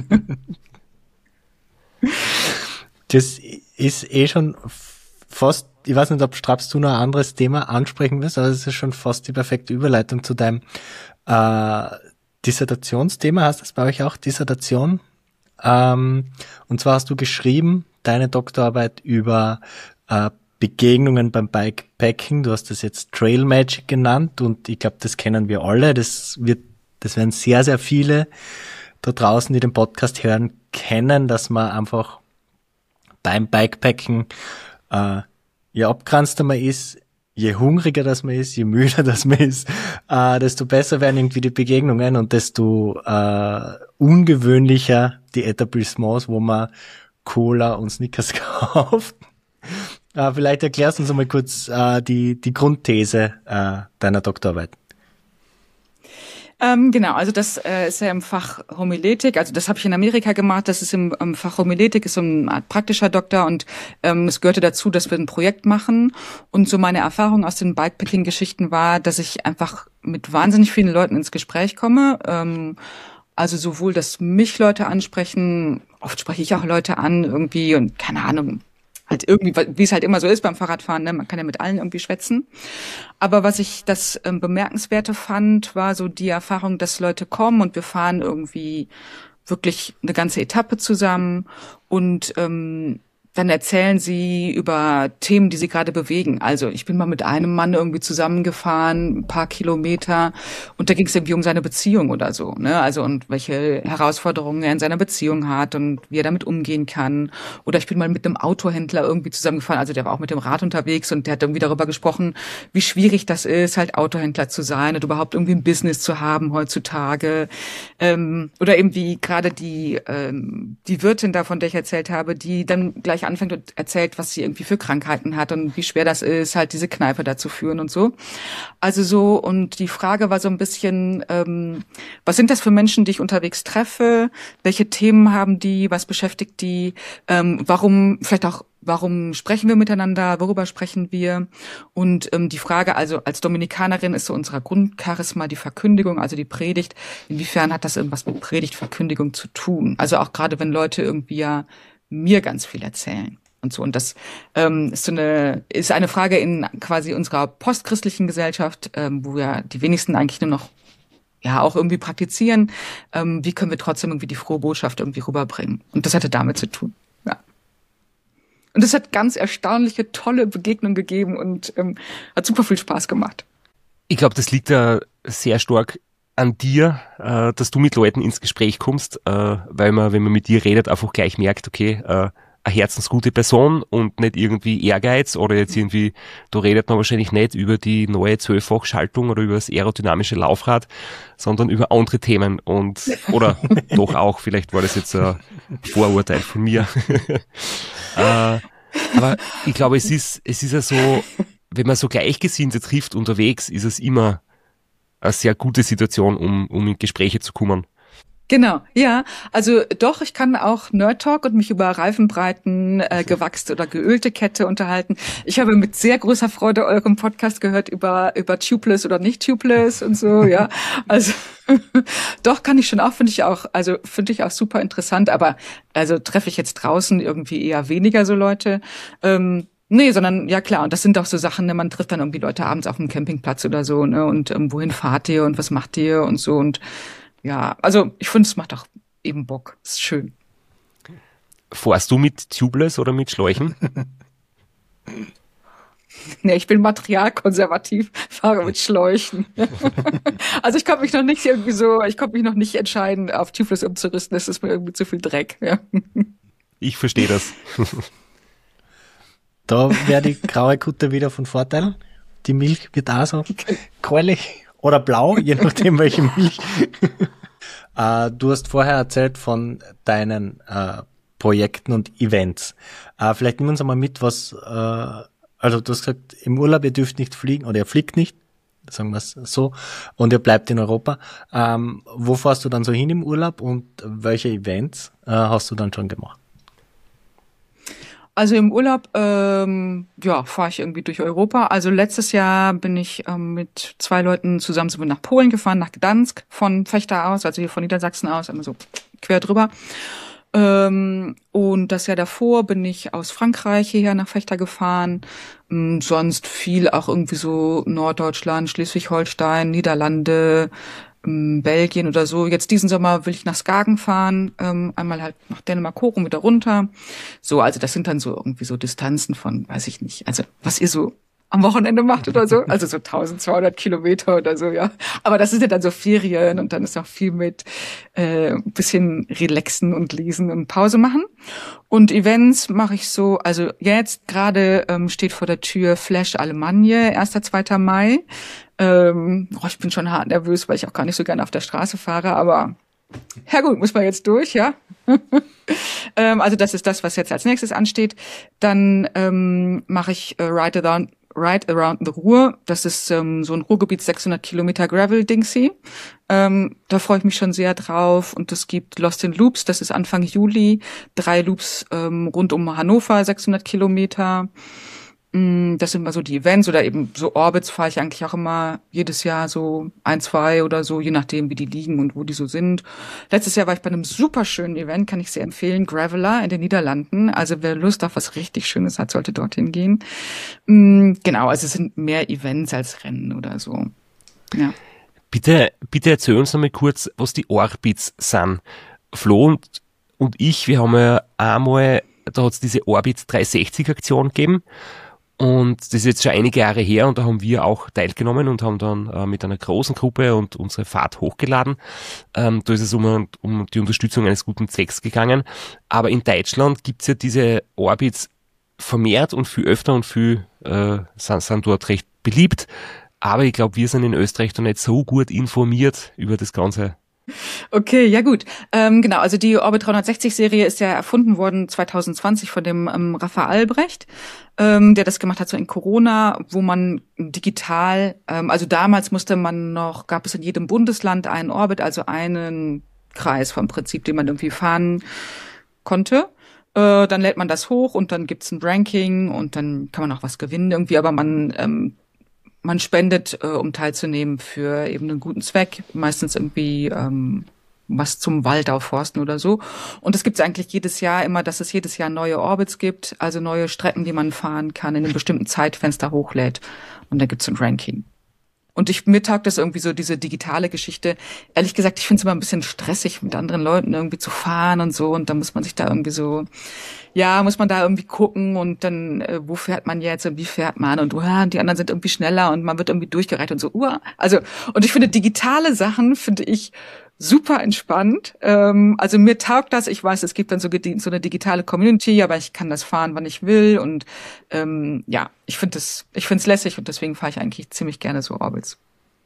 Das ist eh schon fast, ich weiß nicht, ob Straps du noch ein anderes Thema ansprechen willst, aber das ist schon fast die perfekte Überleitung zu deinem äh, Dissertationsthema. Hast du das bei euch auch, Dissertation? Ähm, und zwar hast du geschrieben, deine Doktorarbeit über äh, Begegnungen beim Bikepacking. Du hast das jetzt Trail Magic genannt und ich glaube, das kennen wir alle. Das wird, das werden sehr, sehr viele da draußen, die den Podcast hören, kennen, dass man einfach beim Bikepacken, äh, je abgeranzter man ist, je hungriger das man ist, je müder das man ist, äh, desto besser werden irgendwie die Begegnungen und desto äh, ungewöhnlicher die Etablissements, wo man Cola und Snickers kauft. Äh, vielleicht erklärst du uns einmal kurz äh, die, die Grundthese äh, deiner Doktorarbeit. Ähm, genau, also das äh, ist ja im Fach Homiletik, also das habe ich in Amerika gemacht, das ist im, im Fach Homiletik, ist so eine Art praktischer Doktor und ähm, es gehörte dazu, dass wir ein Projekt machen und so meine Erfahrung aus den Bikepacking-Geschichten war, dass ich einfach mit wahnsinnig vielen Leuten ins Gespräch komme, ähm, also sowohl, dass mich Leute ansprechen, oft spreche ich auch Leute an irgendwie und keine Ahnung, halt irgendwie, wie es halt immer so ist beim Fahrradfahren, ne? Man kann ja mit allen irgendwie schwätzen. Aber was ich das ähm, Bemerkenswerte fand, war so die Erfahrung, dass Leute kommen und wir fahren irgendwie wirklich eine ganze Etappe zusammen und ähm, dann erzählen sie über Themen, die sie gerade bewegen. Also ich bin mal mit einem Mann irgendwie zusammengefahren, ein paar Kilometer, und da ging es irgendwie um seine Beziehung oder so, ne? Also und welche Herausforderungen er in seiner Beziehung hat und wie er damit umgehen kann. Oder ich bin mal mit einem Autohändler irgendwie zusammengefahren, also der war auch mit dem Rad unterwegs und der hat irgendwie darüber gesprochen, wie schwierig das ist, halt Autohändler zu sein und überhaupt irgendwie ein Business zu haben heutzutage. Ähm, oder eben wie gerade die ähm, die Wirtin da, von der ich erzählt habe, die dann gleich anfängt und erzählt, was sie irgendwie für Krankheiten hat und wie schwer das ist, halt diese Kneipe da zu führen und so. Also so, und die Frage war so ein bisschen, ähm, was sind das für Menschen, die ich unterwegs treffe? Welche Themen haben die? Was beschäftigt die? Ähm, warum, vielleicht auch, warum sprechen wir miteinander? Worüber sprechen wir? Und ähm, die Frage, also als Dominikanerin ist so unser Grundcharisma die Verkündigung, also die Predigt. Inwiefern hat das irgendwas mit Predigtverkündigung zu tun? Also auch gerade, wenn Leute irgendwie ja mir ganz viel erzählen und so. Und das ähm, ist so eine ist eine Frage in quasi unserer postchristlichen Gesellschaft, ähm, wo ja die wenigsten eigentlich nur noch ja auch irgendwie praktizieren. Ähm, wie können wir trotzdem irgendwie die frohe Botschaft irgendwie rüberbringen? Und das hatte damit zu tun. Ja. Und es hat ganz erstaunliche, tolle Begegnungen gegeben und ähm, hat super viel Spaß gemacht. Ich glaube, das liegt da sehr stark an dir, äh, dass du mit Leuten ins Gespräch kommst, äh, weil man, wenn man mit dir redet, einfach gleich merkt, okay, äh, eine herzensgute Person und nicht irgendwie Ehrgeiz oder jetzt irgendwie, da redet man wahrscheinlich nicht über die neue Zwölffachschaltung oder über das aerodynamische Laufrad, sondern über andere Themen und, oder doch auch, vielleicht war das jetzt ein Vorurteil von mir. äh, aber ich glaube, es ist, es ist ja so, wenn man so Gleichgesinnte trifft unterwegs, ist es immer eine sehr gute Situation, um, um in Gespräche zu kommen. Genau, ja. Also doch, ich kann auch Nerd Talk und mich über Reifenbreiten, äh, gewachste oder geölte Kette unterhalten. Ich habe mit sehr großer Freude euren Podcast gehört über über Tubeless oder nicht Tubeless und so, ja. Also doch kann ich schon auch, finde ich auch, also finde ich auch super interessant, aber also treffe ich jetzt draußen irgendwie eher weniger so Leute. Ähm, Nee, sondern, ja klar, und das sind auch so Sachen, ne, man trifft dann irgendwie Leute abends auf dem Campingplatz oder so, ne, und ähm, wohin fahrt ihr und was macht ihr und so und ja, also ich finde, es macht auch eben Bock, ist schön. Fährst du mit Tubeless oder mit Schläuchen? Nee, ich bin materialkonservativ, fahre mit Schläuchen. Also ich konnte mich noch nicht irgendwie so, ich konnte mich noch nicht entscheiden, auf Tubeless umzurüsten, das ist mir irgendwie zu viel Dreck, ja. Ich verstehe das. Da wäre die graue Kutte wieder von Vorteil. Die Milch wird auch so gräulich oder blau, je nachdem welche Milch. äh, du hast vorher erzählt von deinen äh, Projekten und Events. Äh, vielleicht nimm uns einmal mit, was, äh, also du hast gesagt, im Urlaub, ihr dürft nicht fliegen oder ihr fliegt nicht, sagen wir es so, und ihr bleibt in Europa. Ähm, wo fährst du dann so hin im Urlaub und welche Events äh, hast du dann schon gemacht? Also im Urlaub, ähm, ja, fahre ich irgendwie durch Europa. Also letztes Jahr bin ich ähm, mit zwei Leuten zusammen sind wir nach Polen gefahren, nach Gdansk von Vechta aus, also hier von Niedersachsen aus, einmal so quer drüber. Ähm, und das Jahr davor bin ich aus Frankreich hierher nach Vechta gefahren. Ähm, sonst viel auch irgendwie so Norddeutschland, Schleswig-Holstein, Niederlande, Belgien oder so. Jetzt diesen Sommer will ich nach Skagen fahren, ähm, einmal halt nach Dänemark hoch und wieder runter. So, also das sind dann so irgendwie so Distanzen von, weiß ich nicht, also was ihr so am Wochenende macht oder so, also so eintausendzweihundert Kilometer oder so, ja. Aber das sind ja dann so Ferien und dann ist auch viel mit äh, ein bisschen relaxen und lesen und Pause machen. Und Events mache ich so, also jetzt gerade ähm, steht vor der Tür Flash Alemannia, erster zweiter Mai. Ähm, oh, ich bin schon hart nervös, weil ich auch gar nicht so gerne auf der Straße fahre, aber ja gut, muss man jetzt durch, ja. ähm, also das ist das, was jetzt als nächstes ansteht. Dann ähm, mache ich äh, Ride Around, Ride Around the Ruhr. Das ist ähm, so ein Ruhrgebiet, sechshundert Kilometer Gravel-Dingsy. Ähm, da freue ich mich schon sehr drauf. Und es gibt Lost in Loops, das ist Anfang Juli. Drei Loops ähm, rund um Hannover, sechshundert Kilometer. Das sind mal so die Events oder eben so Orbits fahre ich eigentlich auch immer jedes Jahr so ein, zwei oder so, je nachdem, wie die liegen und wo die so sind. Letztes Jahr war ich bei einem super schönen Event, kann ich sehr empfehlen, Graveler in den Niederlanden. Also wer Lust auf was richtig Schönes hat, sollte dorthin gehen. Genau, also es sind mehr Events als Rennen oder so. Ja. Bitte, bitte erzähl uns noch mal kurz, was die Orbits sind. Flo und, und ich, wir haben ja einmal, da hat es diese Orbit dreihundertsechzig Aktion gegeben. Und das ist jetzt schon einige Jahre her und da haben wir auch teilgenommen und haben dann äh, mit einer großen Gruppe und unsere Fahrt hochgeladen. Ähm, da ist es um, um die Unterstützung eines guten Zwecks gegangen. Aber in Deutschland gibt's ja diese Orbits vermehrt und viel öfter und viel äh, sind, sind dort recht beliebt. Aber ich glaube, wir sind in Österreich da nicht so gut informiert über das Ganze. Okay, ja gut. Ähm, genau, also die Orbit dreihundertsechzig-Serie ist ja erfunden worden zwanzig zwanzig von dem ähm, Raphael Albrecht, ähm, der das gemacht hat so in Corona, wo man digital, ähm, also damals musste man noch, gab es in jedem Bundesland einen Orbit, also einen Kreis vom Prinzip, den man irgendwie fahren konnte. Äh, dann lädt man das hoch und dann gibt's ein Ranking und dann kann man auch was gewinnen irgendwie, aber man ähm, Man spendet, äh, um teilzunehmen für eben einen guten Zweck, meistens irgendwie ähm, was zum Wald aufforsten oder so. Und es gibt es eigentlich jedes Jahr immer, dass es jedes Jahr neue Orbits gibt, also neue Strecken, die man fahren kann, in einem bestimmten Zeitfenster hochlädt. Und da gibt es ein Ranking. Und ich, mir taugt das irgendwie so, diese digitale Geschichte. Ehrlich gesagt, ich finde es immer ein bisschen stressig, mit anderen Leuten irgendwie zu fahren und so. Und dann muss man sich da irgendwie so, ja, muss man da irgendwie gucken und dann, äh, wo fährt man jetzt und wie fährt man und uh, die anderen sind irgendwie schneller und man wird irgendwie durchgereicht und so. Uh, also, und ich finde digitale Sachen, finde ich super entspannt. Ähm, also mir taugt das. Ich weiß, es gibt dann so, so eine digitale Community, aber ich kann das fahren, wann ich will. Und ähm, ja, ich finde es, ich finde es lässig und deswegen fahre ich eigentlich ziemlich gerne so Orbits.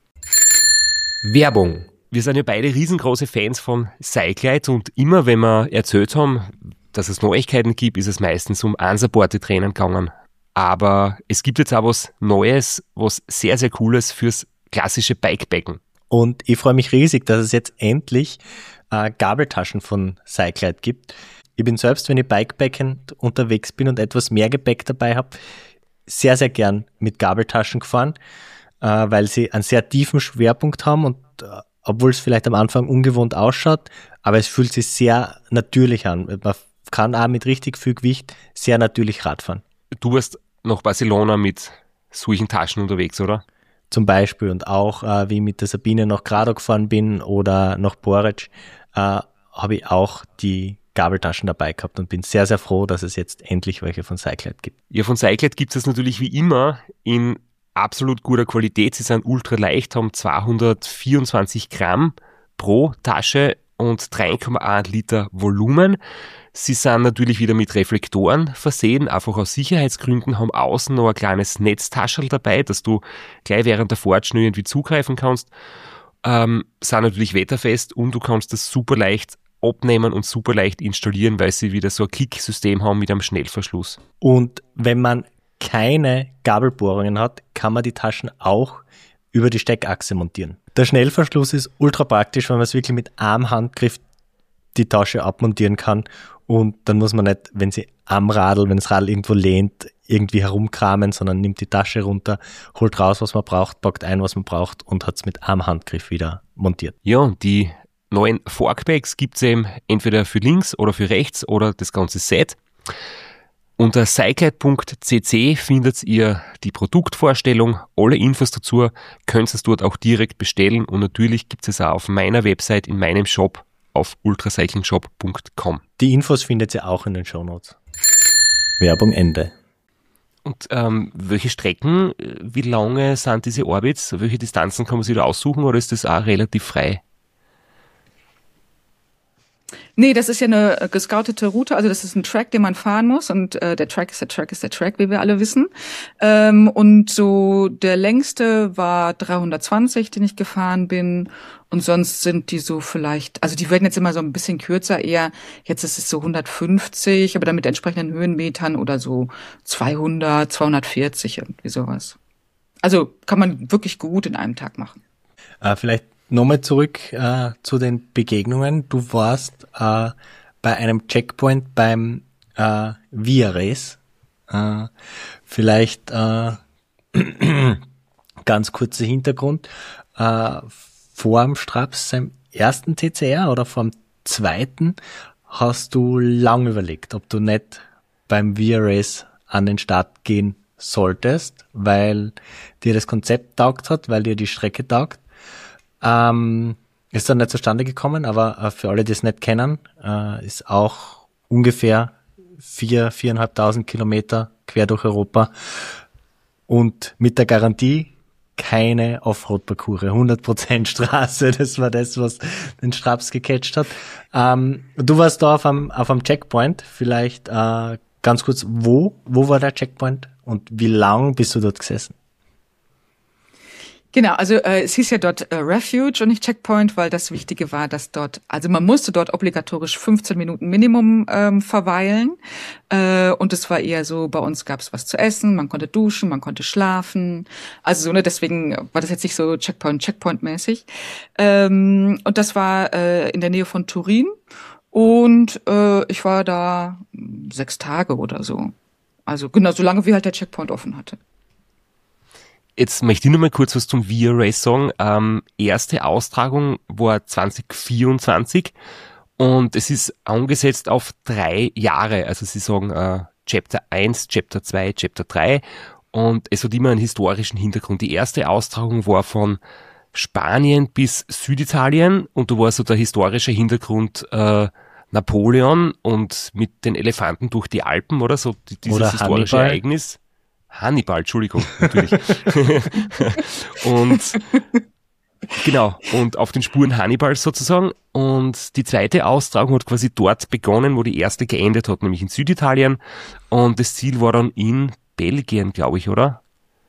Werbung. Wir sind ja beide riesengroße Fans von Cyclite und immer, wenn wir erzählt haben, dass es Neuigkeiten gibt, ist es meistens um unsupported Rennen gegangen. Aber es gibt jetzt auch was Neues, was sehr, sehr Cooles fürs klassische Bikepacken. Und ich freue mich riesig, dass es jetzt endlich äh, Gabeltaschen von Cyclite gibt. Ich bin selbst, wenn ich bikepackend unterwegs bin und etwas mehr Gepäck dabei habe, sehr, sehr gern mit Gabeltaschen gefahren, äh, weil sie einen sehr tiefen Schwerpunkt haben und äh, obwohl es vielleicht am Anfang ungewohnt ausschaut, aber es fühlt sich sehr natürlich an. Man kann auch mit richtig viel Gewicht sehr natürlich Radfahren. Du warst nach Barcelona mit solchen Taschen unterwegs, oder? Zum Beispiel und auch, äh, wie ich mit der Sabine nach Grado gefahren bin oder nach Boric, äh, habe ich auch die Gabeltaschen dabei gehabt und bin sehr, sehr froh, dass es jetzt endlich welche von Cyclite gibt. Ja, von Cyclite gibt es natürlich wie immer in absolut guter Qualität. Sie sind ultra leicht, haben zweihundertvierundzwanzig Gramm pro Tasche und drei Komma eins Liter Volumen. Sie sind natürlich wieder mit Reflektoren versehen, einfach aus Sicherheitsgründen, haben außen noch ein kleines Netztaschel dabei, dass du gleich während der Fahrt schnell irgendwie zugreifen kannst. Ähm, sind natürlich wetterfest und du kannst das super leicht abnehmen und super leicht installieren, weil sie wieder so ein Klicksystem haben mit einem Schnellverschluss. Und wenn man keine Gabelbohrungen hat, kann man die Taschen auch über die Steckachse montieren. Der Schnellverschluss ist ultra praktisch, weil man es wirklich mit einem Handgriff die Tasche abmontieren kann und dann muss man nicht, wenn sie am Radl, wenn das Radl irgendwo lehnt, irgendwie herumkramen, sondern nimmt die Tasche runter, holt raus, was man braucht, packt ein, was man braucht und hat es mit einem Handgriff wieder montiert. Ja, und die neuen Forkbacks gibt es eben entweder für links oder für rechts oder das ganze Set. Unter cyclite punkt c c findet ihr die Produktvorstellung, alle Infos dazu, könnt ihr es dort auch direkt bestellen und natürlich gibt es auch auf meiner Website, in meinem Shop auf ultracyclingshop punkt com. Die Infos findet ihr auch in den Shownotes. Werbung Ende. Und ähm, welche Strecken, wie lange sind diese Orbits, welche Distanzen kann man sich da aussuchen oder ist das auch relativ frei? Nee, das ist ja eine gescoutete Route, also das ist ein Track, den man fahren muss und äh, der Track ist der Track ist der Track, wie wir alle wissen. Ähm, und so der längste war dreihundertzwanzig, den ich gefahren bin und sonst sind die so vielleicht, also die werden jetzt immer so ein bisschen kürzer eher, jetzt ist es so hundertfünfzig, aber dann mit entsprechenden Höhenmetern oder so zweihundert, zweihundertvierzig, irgendwie sowas. Also kann man wirklich gut in einem Tag machen. Äh, vielleicht Nochmal zurück äh, zu den Begegnungen. Du warst äh, bei einem Checkpoint beim äh, Via Race. Äh, vielleicht äh, ganz kurzer Hintergrund. Äh, vor dem Straps seinem ersten T C R oder vor dem zweiten hast du lang überlegt, ob du nicht beim Via Race an den Start gehen solltest, weil dir das Konzept taugt hat, weil dir die Strecke taugt. Ähm, ist dann nicht zustande gekommen, aber äh, für alle, die es nicht kennen, äh, ist auch ungefähr vier, viereinhalbtausend Kilometer quer durch Europa und mit der Garantie keine Offroad-Parcours, hundert Prozent Straße, das war das, was den Straps gecatcht hat. Ähm, du warst da auf einem, auf einem Checkpoint, vielleicht äh, ganz kurz, wo, wo war der Checkpoint und wie lang bist du dort gesessen? Genau, also äh, es hieß ja dort äh, Refuge und nicht Checkpoint, weil das Wichtige war, dass dort, also man musste dort obligatorisch fünfzehn Minuten Minimum ähm, verweilen äh, und es war eher so, bei uns gab es was zu essen, man konnte duschen, man konnte schlafen, also so, ne, deswegen war das jetzt nicht so Checkpoint, Checkpoint-mäßig. Ähm, und das war äh, in der Nähe von Turin und äh, ich war da sechs Tage oder so. Also genau, so lange wie halt der Checkpoint offen hatte. Jetzt möchte ich nur mal kurz was zum Via Race sagen. Ähm, erste Austragung war zwanzig vierundzwanzig und es ist angesetzt auf drei Jahre. Also sie sagen äh, Chapter eins, Chapter zwei, Chapter drei und es hat immer einen historischen Hintergrund. Die erste Austragung war von Spanien bis Süditalien und da war so der historische Hintergrund äh, Napoleon und mit den Elefanten durch die Alpen oder so, dieses oder historische Hannibal. Ereignis. Hannibal, Entschuldigung, natürlich. Und genau, und auf den Spuren Hannibals sozusagen. Und die zweite Austragung hat quasi dort begonnen, wo die erste geendet hat, nämlich in Süditalien. Und das Ziel war dann in Belgien, glaube ich, oder?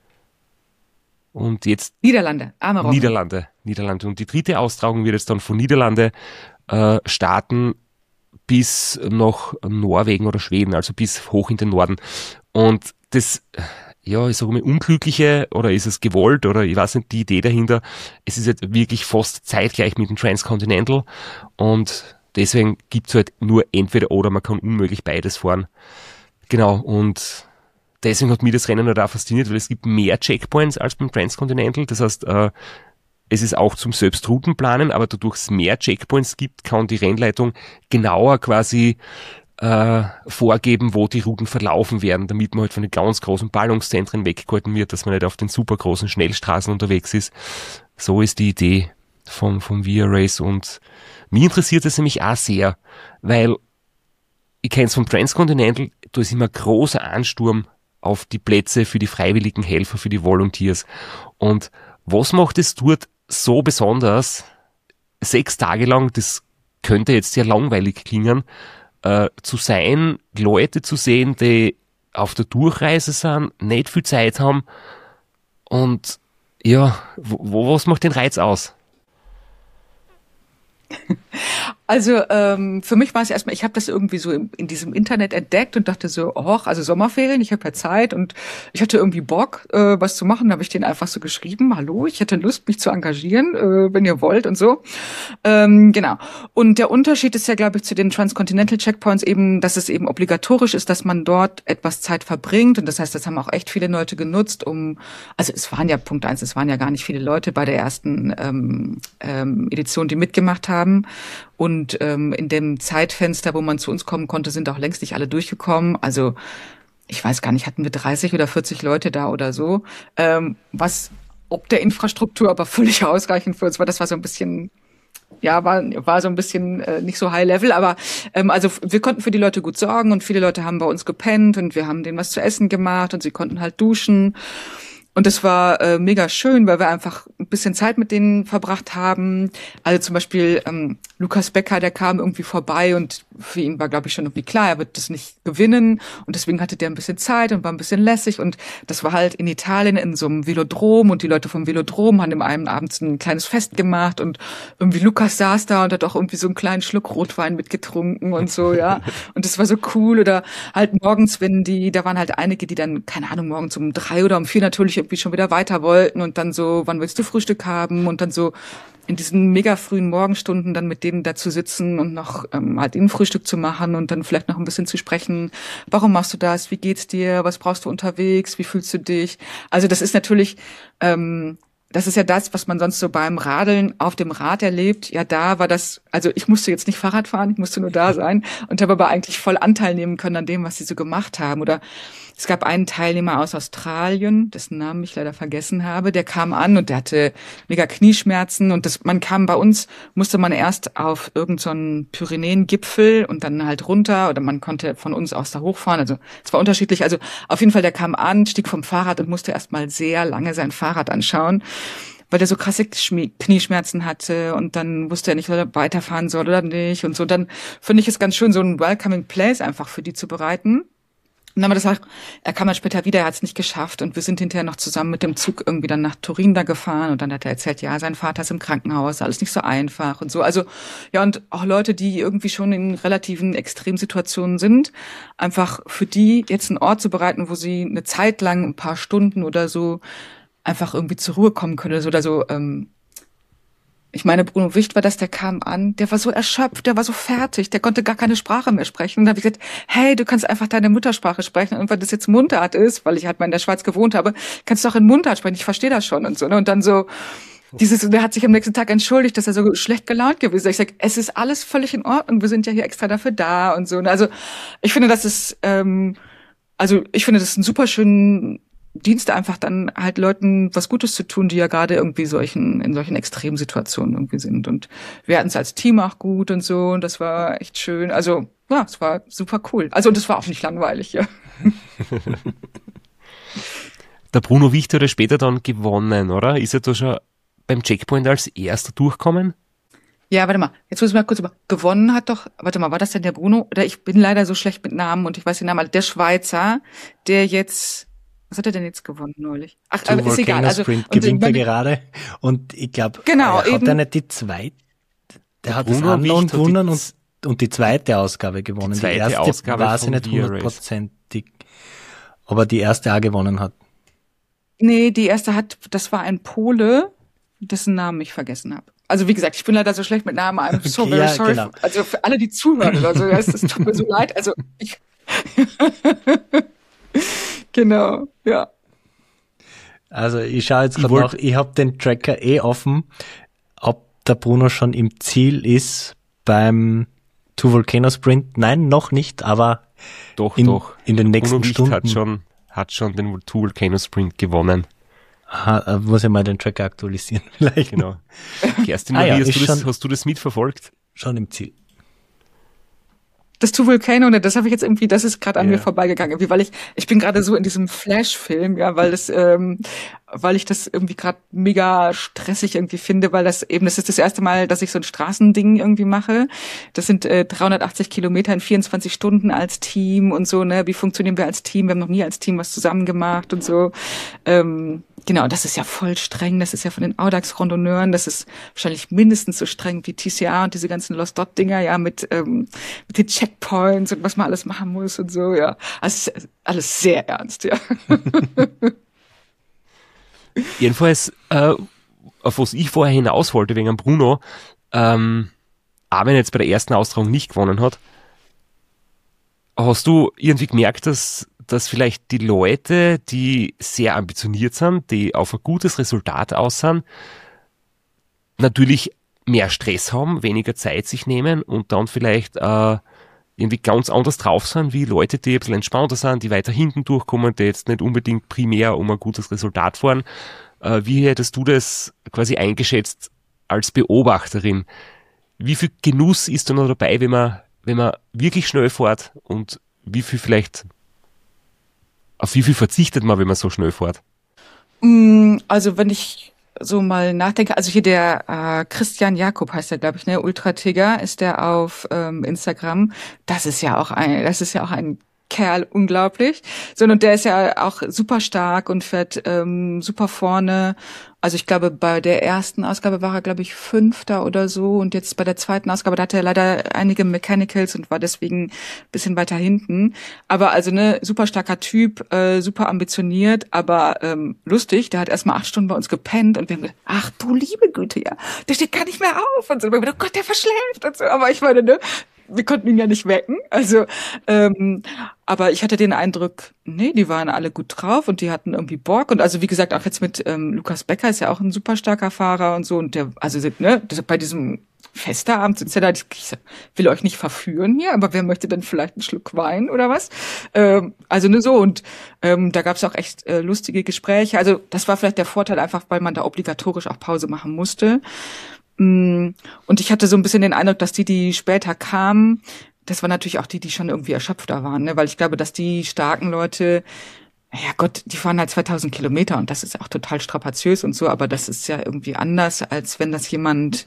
Und jetzt Niederlande, Amerongen. Niederlande, Niederlande. Und die dritte Austragung wird jetzt dann von Niederlande äh, starten bis nach Norwegen oder Schweden, also bis hoch in den Norden. Und das, ja, ich sage mal, Unglückliche, oder ist es gewollt, oder ich weiß nicht, die Idee dahinter, es ist jetzt wirklich fast zeitgleich mit dem Transcontinental und deswegen gibt's halt nur entweder oder, man kann unmöglich beides fahren. Genau, und deswegen hat mich das Rennen halt auch fasziniert, weil es gibt mehr Checkpoints als beim Transcontinental, das heißt, äh, es ist auch zum Selbstroutenplanen, aber dadurch es mehr Checkpoints gibt, kann die Rennleitung genauer quasi äh, vorgeben, wo die Routen verlaufen werden, damit man halt von den ganz großen Ballungszentren weggehalten wird, dass man nicht auf den super großen Schnellstraßen unterwegs ist. So ist die Idee vom, vom V R Race und mich interessiert es nämlich auch sehr, weil ich kenne es vom Transcontinental, da ist immer ein großer Ansturm auf die Plätze für die freiwilligen Helfer, für die Volunteers. Und was macht es dort so besonders, sechs Tage lang, das könnte jetzt sehr langweilig klingen, äh, zu sein, Leute zu sehen, die auf der Durchreise sind, nicht viel Zeit haben und ja, wo, was macht den Reiz aus? Also ähm, für mich war es erstmal, ich habe das irgendwie so in, in diesem Internet entdeckt und dachte so, och, also Sommerferien, ich habe ja Zeit und ich hatte irgendwie Bock, äh, was zu machen. Da habe ich denen einfach so geschrieben, hallo, ich hätte Lust, mich zu engagieren, äh, wenn ihr wollt und so. Ähm, genau. Und der Unterschied ist ja, glaube ich, zu den Transcontinental Checkpoints eben, dass es eben obligatorisch ist, dass man dort etwas Zeit verbringt. Und das heißt, das haben auch echt viele Leute genutzt, um, also es waren ja, Punkt eins, es waren ja gar nicht viele Leute bei der ersten ähm, ähm, Edition, die mitgemacht haben. Und ähm, in dem Zeitfenster, wo man zu uns kommen konnte, sind auch längst nicht alle durchgekommen. Also ich weiß gar nicht, hatten wir dreißig oder vierzig Leute da oder so. Ähm, was ob der Infrastruktur aber völlig ausreichend für uns war. Das war so ein bisschen, ja, war, war so ein bisschen äh, nicht so high level. Aber ähm, also wir konnten für die Leute gut sorgen und viele Leute haben bei uns gepennt und wir haben denen was zu essen gemacht und sie konnten halt duschen. Und das war äh, mega schön, weil wir einfach ein bisschen Zeit mit denen verbracht haben. Also zum Beispiel ähm, Lukas Becker, der kam irgendwie vorbei und für ihn war, glaube ich, schon irgendwie klar, er wird das nicht gewinnen. Und deswegen hatte der ein bisschen Zeit und war ein bisschen lässig. Und das war halt in Italien in so einem Velodrom. Und die Leute vom Velodrom haben im einen abends ein kleines Fest gemacht. Und irgendwie Lukas saß da und hat auch irgendwie so einen kleinen Schluck Rotwein mitgetrunken und so, ja. Und das war so cool. Oder halt morgens, wenn die, da waren halt einige, die dann, keine Ahnung, morgens um drei oder um vier natürlich irgendwie schon wieder weiter wollten und dann so, wann willst du Frühstück haben und dann so in diesen mega frühen Morgenstunden dann mit denen da zu sitzen und noch ähm, halt ihnen Frühstück zu machen und dann vielleicht noch ein bisschen zu sprechen. Warum machst du das? Wie geht's dir? Was brauchst du unterwegs? Wie fühlst du dich? Also das ist natürlich, ähm, das ist ja das, was man sonst so beim Radeln auf dem Rad erlebt. Ja, da war das, also ich musste jetzt nicht Fahrrad fahren, ich musste nur da sein und habe aber eigentlich voll Anteil nehmen können an dem, was sie so gemacht haben. Oder es gab einen Teilnehmer aus Australien, dessen Namen ich leider vergessen habe, der kam an und der hatte mega Knieschmerzen und das, man kam bei uns, musste man erst auf irgendeinen so Pyrenäen-Gipfel und dann halt runter oder man konnte von uns aus da hochfahren, also es war unterschiedlich, also auf jeden Fall, der kam an, stieg vom Fahrrad und musste erst mal sehr lange sein Fahrrad anschauen, weil der so krasse Knieschmerzen hatte und dann wusste er nicht, ob er weiterfahren soll oder nicht und so, dann finde ich es ganz schön, so ein welcoming place einfach für die zu bereiten. Und dann haben wir das auch, er kam dann später wieder, er hat es nicht geschafft und wir sind hinterher noch zusammen mit dem Zug irgendwie dann nach Turin da gefahren und dann hat er erzählt, ja, sein Vater ist im Krankenhaus, alles nicht so einfach und so. Also, ja, und auch Leute, die irgendwie schon in relativen Extremsituationen sind, einfach für die jetzt einen Ort zu bereiten, wo sie eine Zeit lang, ein paar Stunden oder so, einfach irgendwie zur Ruhe kommen können oder so, ähm, ich meine, Bruno Wicht war das, der kam an, der war so erschöpft, der war so fertig, der konnte gar keine Sprache mehr sprechen. Und da habe ich gesagt, hey, du kannst einfach deine Muttersprache sprechen. Und weil das jetzt Mundart ist, weil ich halt mal in der Schweiz gewohnt habe, kannst du auch in Mundart sprechen, ich verstehe das schon und so. Und dann so, dieses, der hat sich am nächsten Tag entschuldigt, dass er so schlecht gelaunt gewesen ist. Ich sage, es ist alles völlig in Ordnung, wir sind ja hier extra dafür da und so. Und also ich finde, das ist, ähm, also ich finde, das ist ein super schön Dienst einfach dann halt Leuten was Gutes zu tun, die ja gerade irgendwie solchen in solchen Extremsituationen irgendwie sind. Und wir hatten es als Team auch gut und so und das war echt schön. Also ja, es war super cool. Also und es war auch nicht langweilig, ja. Der Bruno Wicht hat ja später dann gewonnen, oder? Ist er da schon beim Checkpoint als erster durchkommen? Ja, warte mal, jetzt muss ich mal kurz über. Gewonnen hat doch, warte mal, war das denn der Bruno? Oder ich bin leider so schlecht mit Namen und ich weiß den Namen, der Schweizer, der jetzt. Was hat er denn jetzt gewonnen neulich? Ach, aber ist egal. Also Sprint gewinnt er gerade und ich glaube, genau, hat eben. er nicht die zweite, der hat das Bruno Unknown Wicht hat gewonnen die- und, und die zweite Ausgabe gewonnen. Die Die, zweite erste Ausgabe weiß ich von nicht Via Race. hundertprozentig, aber die erste auch gewonnen hat. Nee, die erste hat, das war ein Pole, dessen Namen ich vergessen habe. Also wie gesagt, ich bin leider so schlecht mit Namen. I'm so Okay, very ja, sorry. genau. Also für alle, die zuhören, also es, es tut mir so leid. Also ich genau, ja. Also ich schaue jetzt Ich gerade wollt- nach, ich habe den Tracker eh offen, ob der Bruno schon im Ziel ist beim Two Volcano Sprint. Nein, noch nicht, aber Doch, in, doch. in den nächsten Bruno Wicht Stunden hat schon, hat schon den Two Volcano Sprint gewonnen. Aha, äh, muss ich mal den Tracker aktualisieren vielleicht. Genau. Kerstin, Ah ja, Marie, hast, ist du das, schon- hast du das mitverfolgt? Schon im Ziel. Das Two Volcano, ne, das habe ich jetzt irgendwie, das ist gerade an Ja. mir vorbeigegangen, irgendwie, weil ich, ich bin gerade so in diesem Flash-Film, ja, weil das, ähm, weil ich das irgendwie gerade mega stressig irgendwie finde, weil das eben, das ist das erste Mal, dass ich so ein Straßending irgendwie mache. Das sind äh, dreihundertachtzig Kilometer in vierundzwanzig Stunden als Team und so, ne, wie funktionieren wir als Team? Wir haben noch nie als Team was zusammen gemacht und so. Ähm, Genau, das ist ja voll streng. Das ist ja von den Audax-Randonneuren. Das ist wahrscheinlich mindestens so streng wie T C A und diese ganzen Lost-Dot-Dinger, ja, mit, ähm, mit den Checkpoints und was man alles machen muss und so, ja. Also es ist alles sehr ernst, ja. Jedenfalls, äh, auf was ich vorher hinaus wollte, wegen dem Bruno, ähm, auch wenn er jetzt bei der ersten Austragung nicht gewonnen hat, hast du irgendwie gemerkt, dass, dass vielleicht die Leute, die sehr ambitioniert sind, die auf ein gutes Resultat aussehen, natürlich mehr Stress haben, weniger Zeit sich nehmen und dann vielleicht äh, irgendwie ganz anders drauf sind, wie Leute, die ein bisschen entspannter sind, die weiter hinten durchkommen, die jetzt nicht unbedingt primär um ein gutes Resultat fahren. Äh, wie hättest du das quasi eingeschätzt als Beobachterin? Wie viel Genuss ist da noch dabei, wenn man, wenn man wirklich schnell fährt und wie viel vielleicht, auf wie viel verzichtet man, wenn man so schnell fährt? Mm, Also wenn ich so mal nachdenke, also hier der äh, Christian Jakob heißt er, glaube ich, ne, Ultra Tigger ist der auf ähm, Instagram. Das ist ja auch ein, das ist ja auch ein Kerl, unglaublich. So, und der ist ja auch super stark und fährt ähm, super vorne. Also ich glaube, bei der ersten Ausgabe war er, glaube ich, Fünfter oder so. Und jetzt bei der zweiten Ausgabe, da hatte er leider einige Mechanicals und war deswegen ein bisschen weiter hinten. Aber also ne, super starker Typ, äh, super ambitioniert, aber ähm, lustig. Der hat erstmal acht Stunden bei uns gepennt und wir haben gedacht, ach du liebe Güte, ja, der steht gar nicht mehr auf. Und so, und wir haben gedacht, oh Gott, der verschläft und so. Aber ich meine, ne, wir konnten ihn ja nicht wecken. Also, ähm, aber ich hatte den Eindruck, nee, die waren alle gut drauf und die hatten irgendwie Bock. Und also wie gesagt, auch jetzt mit ähm, Lukas Becker ist ja auch ein super starker Fahrer und so. Und der, also ne, das, bei diesem Festerabend sind ja da, ich will euch nicht verführen hier, aber wer möchte denn vielleicht einen Schluck Wein oder was? Ähm, also nur so. Und ähm, da gab es auch echt äh, lustige Gespräche. Also das war vielleicht der Vorteil einfach, weil man da obligatorisch auch Pause machen musste. Und ich hatte so ein bisschen den Eindruck, dass die, die später kamen, das waren natürlich auch die, die schon irgendwie erschöpfter waren, ne? Weil ich glaube, dass die starken Leute, ja Gott, die fahren halt zweitausend Kilometer und das ist auch total strapaziös und so, aber das ist ja irgendwie anders, als wenn das jemand,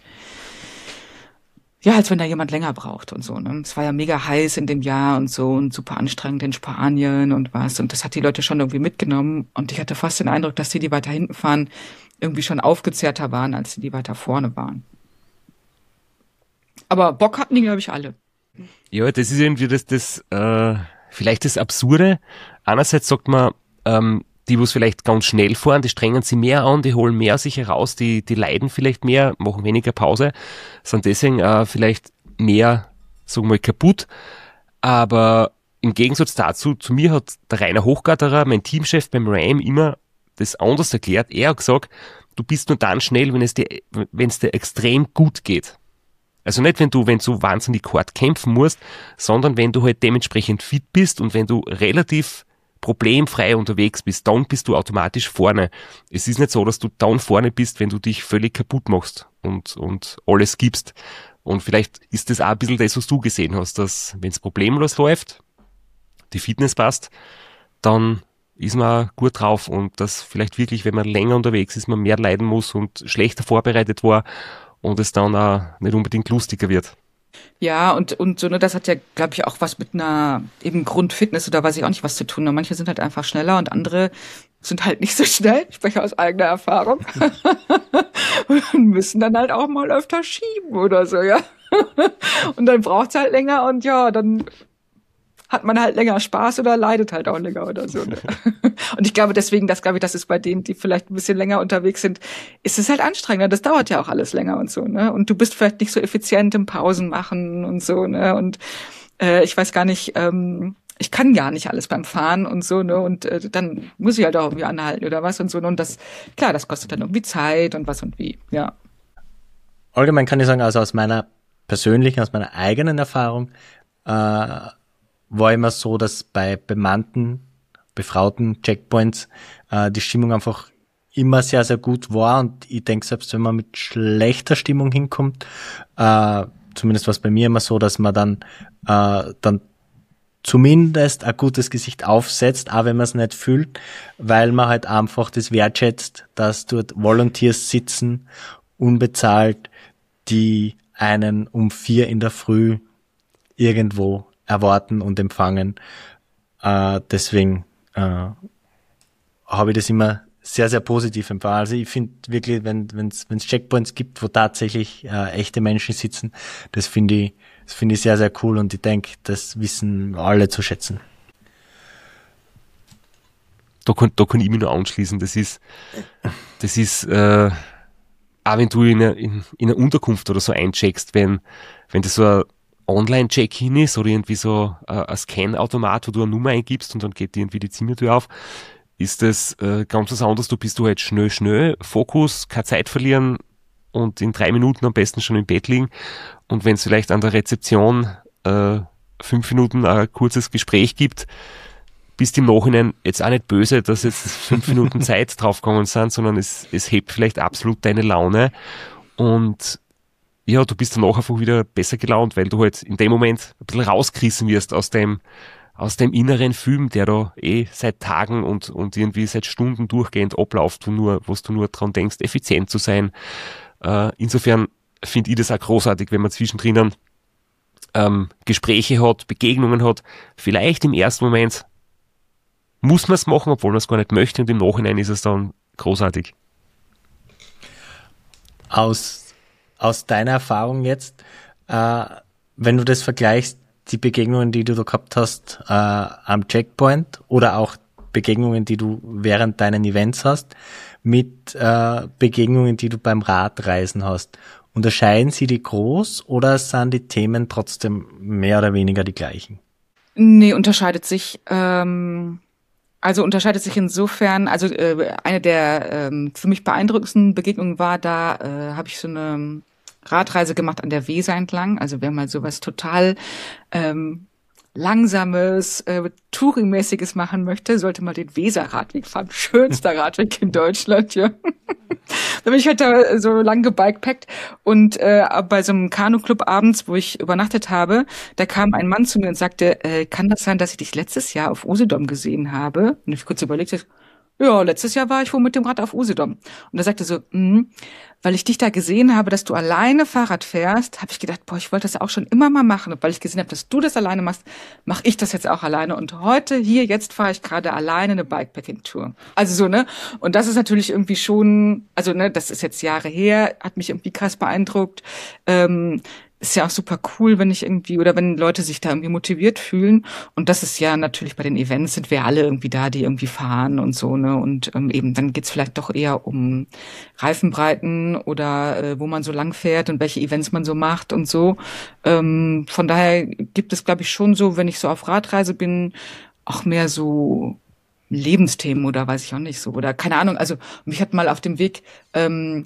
ja, als wenn da jemand länger braucht und so, ne? Es war ja mega heiß in dem Jahr und so und super anstrengend in Spanien und was und das hat die Leute schon irgendwie mitgenommen und ich hatte fast den Eindruck, dass die, die weiter hinten fahren, irgendwie schon aufgezehrter waren, als die, die weiter vorne waren. Aber Bock hatten die, glaube ich, alle. Ja, das ist irgendwie das, das äh, vielleicht das Absurde. Einerseits sagt man, ähm, die, wo es vielleicht ganz schnell fahren, die strengen sich mehr an, die holen mehr aus sich heraus, die, die leiden vielleicht mehr, machen weniger Pause, sind deswegen äh, vielleicht mehr, sagen wir mal, kaputt. Aber im Gegensatz dazu, zu mir hat der Rainer Hochgarterer, mein Teamchef beim Ram, immer das anders erklärt. Er hat gesagt, du bist nur dann schnell, wenn es dir, wenn es dir extrem gut geht. Also nicht, wenn du, wenn du wahnsinnig hart kämpfen musst, sondern wenn du halt dementsprechend fit bist und wenn du relativ problemfrei unterwegs bist, dann bist du automatisch vorne. Es ist nicht so, dass du dann vorne bist, wenn du dich völlig kaputt machst und, und alles gibst. Und vielleicht ist das auch ein bisschen das, was du gesehen hast, dass wenn es problemlos läuft, die Fitness passt, dann ist man gut drauf und dass vielleicht wirklich, wenn man länger unterwegs ist, man mehr leiden muss und schlechter vorbereitet war und es dann auch nicht unbedingt lustiger wird. Ja, und, und so, ne, das hat ja, glaube ich, auch was mit einer eben Grundfitness oder weiß ich auch nicht was zu tun. Ne? Manche sind halt einfach schneller und andere sind halt nicht so schnell. Ich spreche aus eigener Erfahrung. Und müssen dann halt auch mal öfter schieben oder so, ja. Und dann braucht's halt länger und ja, dann hat man halt länger Spaß oder leidet halt auch länger oder so. Ne? Und ich glaube deswegen, das glaube ich, das ist bei denen, die vielleicht ein bisschen länger unterwegs sind, ist es halt anstrengender. Das dauert ja auch alles länger und so. Ne? Und du bist vielleicht nicht so effizient im Pausen machen und so. Ne? Und äh, ich weiß gar nicht, ähm, ich kann gar nicht alles beim Fahren und so. Ne? Und äh, dann muss ich halt auch irgendwie anhalten oder was und so. Und das, klar, das kostet dann irgendwie Zeit und was und wie. Ja. Allgemein kann ich sagen, also aus meiner persönlichen, aus meiner eigenen Erfahrung, äh, war immer so, dass bei bemannten, befrauten Checkpoints äh, die Stimmung einfach immer sehr, sehr gut war und ich denke, selbst wenn man mit schlechter Stimmung hinkommt, äh, zumindest war es bei mir immer so, dass man dann äh, dann zumindest ein gutes Gesicht aufsetzt, auch wenn man es nicht fühlt, weil man halt einfach das wertschätzt, dass dort Volunteers sitzen, unbezahlt, die einen um vier in der Früh irgendwo erwarten und empfangen. Äh, deswegen äh, habe ich das immer sehr, sehr positiv empfangen. Also ich finde wirklich, wenn wenn es Checkpoints gibt, wo tatsächlich äh, echte Menschen sitzen, das finde ich, das finde ich sehr, sehr cool und ich denke, das wissen alle zu schätzen. Da kann, da kann ich mich nur anschließen. Das ist, das ist, äh, auch wenn du in eine, in, in eine Unterkunft oder so eincheckst, wenn, wenn das so ein Online-Check-In ist oder irgendwie so äh, ein Scan-Automat, wo du eine Nummer eingibst und dann geht irgendwie die Zimmertür auf, ist das äh, ganz was anderes. Du bist du halt schnell, schnell, Fokus, keine Zeit verlieren und in drei Minuten am besten schon im Bett liegen. Und wenn es vielleicht an der Rezeption äh, fünf Minuten ein kurzes Gespräch gibt, bist im Nachhinein jetzt auch nicht böse, dass jetzt fünf Minuten Zeit draufgegangen sind, sondern es, es hebt vielleicht absolut deine Laune und ja, du bist danach einfach wieder besser gelaunt, weil du halt in dem Moment ein bisschen rausgerissen wirst aus dem, aus dem inneren Film, der da eh seit Tagen und, und irgendwie seit Stunden durchgehend abläuft, wo nur, wo du nur dran denkst, effizient zu sein. Äh, insofern finde ich das auch großartig, wenn man zwischendrin ähm, Gespräche hat, Begegnungen hat. Vielleicht im ersten Moment muss man es machen, obwohl man es gar nicht möchte und im Nachhinein ist es dann großartig. Aus Aus deiner Erfahrung jetzt, äh, wenn du das vergleichst, die Begegnungen, die du da gehabt hast äh, am Checkpoint oder auch Begegnungen, die du während deinen Events hast, mit äh, Begegnungen, die du beim Radreisen hast, unterscheiden sie die groß oder sind die Themen trotzdem mehr oder weniger die gleichen? Nee, unterscheidet sich. Ähm Also unterscheidet sich insofern, also äh, eine der ähm, für mich beeindruckendsten Begegnungen war, da äh, habe ich so eine Radreise gemacht an der Weser entlang. Also wer mal sowas total ähm, langsames, äh, Touring-mäßiges machen möchte, sollte mal den Weser-Radweg fahren. Schönster Radweg in Deutschland, ja. Da bin ich halt da so lang gebikepackt und äh, bei so einem Kanu-Club abends, wo ich übernachtet habe, da kam ein Mann zu mir und sagte, äh, kann das sein, dass ich dich letztes Jahr auf Usedom gesehen habe? Und ich kurz überlegt, ja, letztes Jahr war ich wohl mit dem Rad auf Usedom. Und er sagte so, mh, weil ich dich da gesehen habe, dass du alleine Fahrrad fährst, habe ich gedacht, boah, ich wollte das auch schon immer mal machen. Und weil ich gesehen habe, dass du das alleine machst, mache ich das jetzt auch alleine. Und heute, hier, jetzt fahre ich gerade alleine eine Bikepacking-Tour. Also so, ne? Und das ist natürlich irgendwie schon, also ne, das ist jetzt Jahre her, hat mich irgendwie krass beeindruckt. Ähm, ist ja auch super cool, wenn ich irgendwie, oder wenn Leute sich da irgendwie motiviert fühlen. Und das ist ja natürlich bei den Events sind wir alle irgendwie da, die irgendwie fahren und so, ne? Und ähm, eben, dann geht's vielleicht doch eher um Reifenbreiten oder äh, wo man so lang fährt und welche Events man so macht und so. Ähm, von daher gibt es, glaube ich, schon so, wenn ich so auf Radreise bin, auch mehr so Lebensthemen oder weiß ich auch nicht so. Oder keine Ahnung, also mich hat mal auf dem Weg ähm,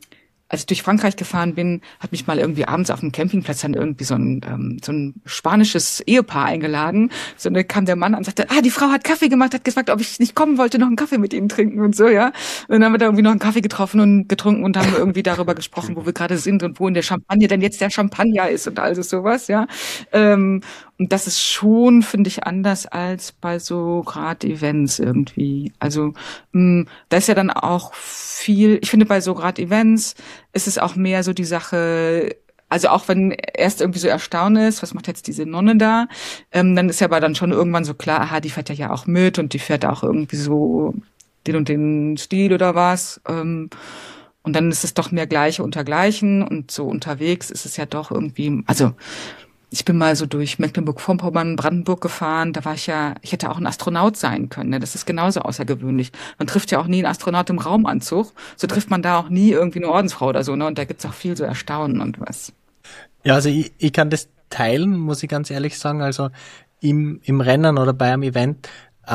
als ich durch Frankreich gefahren bin, hat mich mal irgendwie abends auf dem Campingplatz dann irgendwie so ein ähm, so ein spanisches Ehepaar eingeladen. So, dann kam der Mann an und sagte, ah, die Frau hat Kaffee gemacht, hat gefragt, ob ich nicht kommen wollte, noch einen Kaffee mit ihnen trinken und so, ja. Und dann haben wir da irgendwie noch einen Kaffee getroffen und getrunken und haben irgendwie darüber gesprochen, wo wir gerade sind und wo in der Champagne denn jetzt der Champagner ist und also sowas, ja. Ähm, und das ist schon, finde ich, anders als bei so Grad-Events irgendwie. Also mh, da ist ja dann auch viel, ich finde bei so Grad-Events ist es auch mehr so die Sache, also auch wenn erst irgendwie so Erstaunnis, was macht jetzt diese Nonne da, ähm, dann ist ja aber dann schon irgendwann so klar, aha, die fährt ja ja auch mit und die fährt auch irgendwie so den und den Stil oder was. Ähm, und dann ist es doch mehr Gleiche unter Gleichen und so unterwegs ist es ja doch irgendwie, also ich bin mal so durch Mecklenburg-Vorpommern, Brandenburg gefahren, da war ich ja, ich hätte auch ein Astronaut sein können, ne? Das ist genauso außergewöhnlich. Man trifft ja auch nie einen Astronaut im Raumanzug, so trifft man da auch nie irgendwie eine Ordensfrau oder so, ne? Und da gibt's auch viel so Erstaunen und was. Ja, also ich, ich kann das teilen, muss ich ganz ehrlich sagen, also im, im Rennen oder bei einem Event, äh,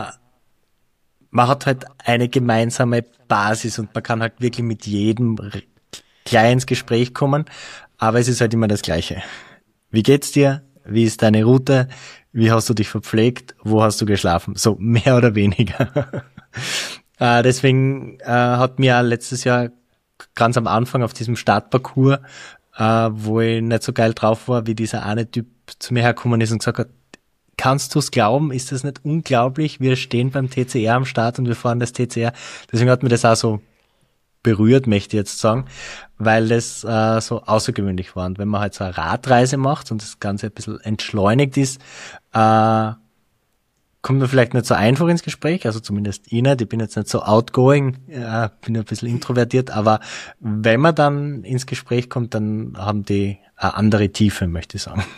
man hat halt eine gemeinsame Basis und man kann halt wirklich mit jedem gleich ins Gespräch kommen, aber es ist halt immer das Gleiche. Wie geht's dir? Wie ist deine Route? Wie hast du dich verpflegt? Wo hast du geschlafen? So mehr oder weniger. äh, deswegen äh, hat mir letztes Jahr ganz am Anfang auf diesem Startparcours, äh, wo ich nicht so geil drauf war, wie dieser eine Typ zu mir hergekommen ist und gesagt hat, kannst du es glauben? Ist das nicht unglaublich? Wir stehen beim T C R am Start und wir fahren das T C R. Deswegen hat mir das auch so berührt, möchte ich jetzt sagen, weil das äh, so außergewöhnlich war. Und wenn man halt so eine Radreise macht und das Ganze ein bisschen entschleunigt ist, äh, kommt man vielleicht nicht so einfach ins Gespräch, also zumindest ich nicht. Ich bin jetzt nicht so outgoing, äh, bin ein bisschen introvertiert, aber wenn man dann ins Gespräch kommt, dann haben die eine andere Tiefe, möchte ich sagen.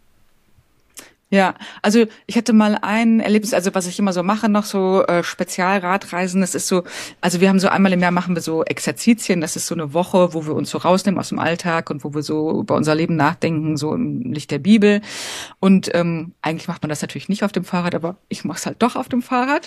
Ja, also ich hatte mal ein Erlebnis, also was ich immer so mache, noch so äh, Spezialradreisen, das ist so, also wir haben so einmal im Jahr machen wir so Exerzitien, das ist so eine Woche, wo wir uns so rausnehmen aus dem Alltag und wo wir so über unser Leben nachdenken, so im Licht der Bibel. Und ähm, eigentlich macht man das natürlich nicht auf dem Fahrrad, aber ich mache es halt doch auf dem Fahrrad.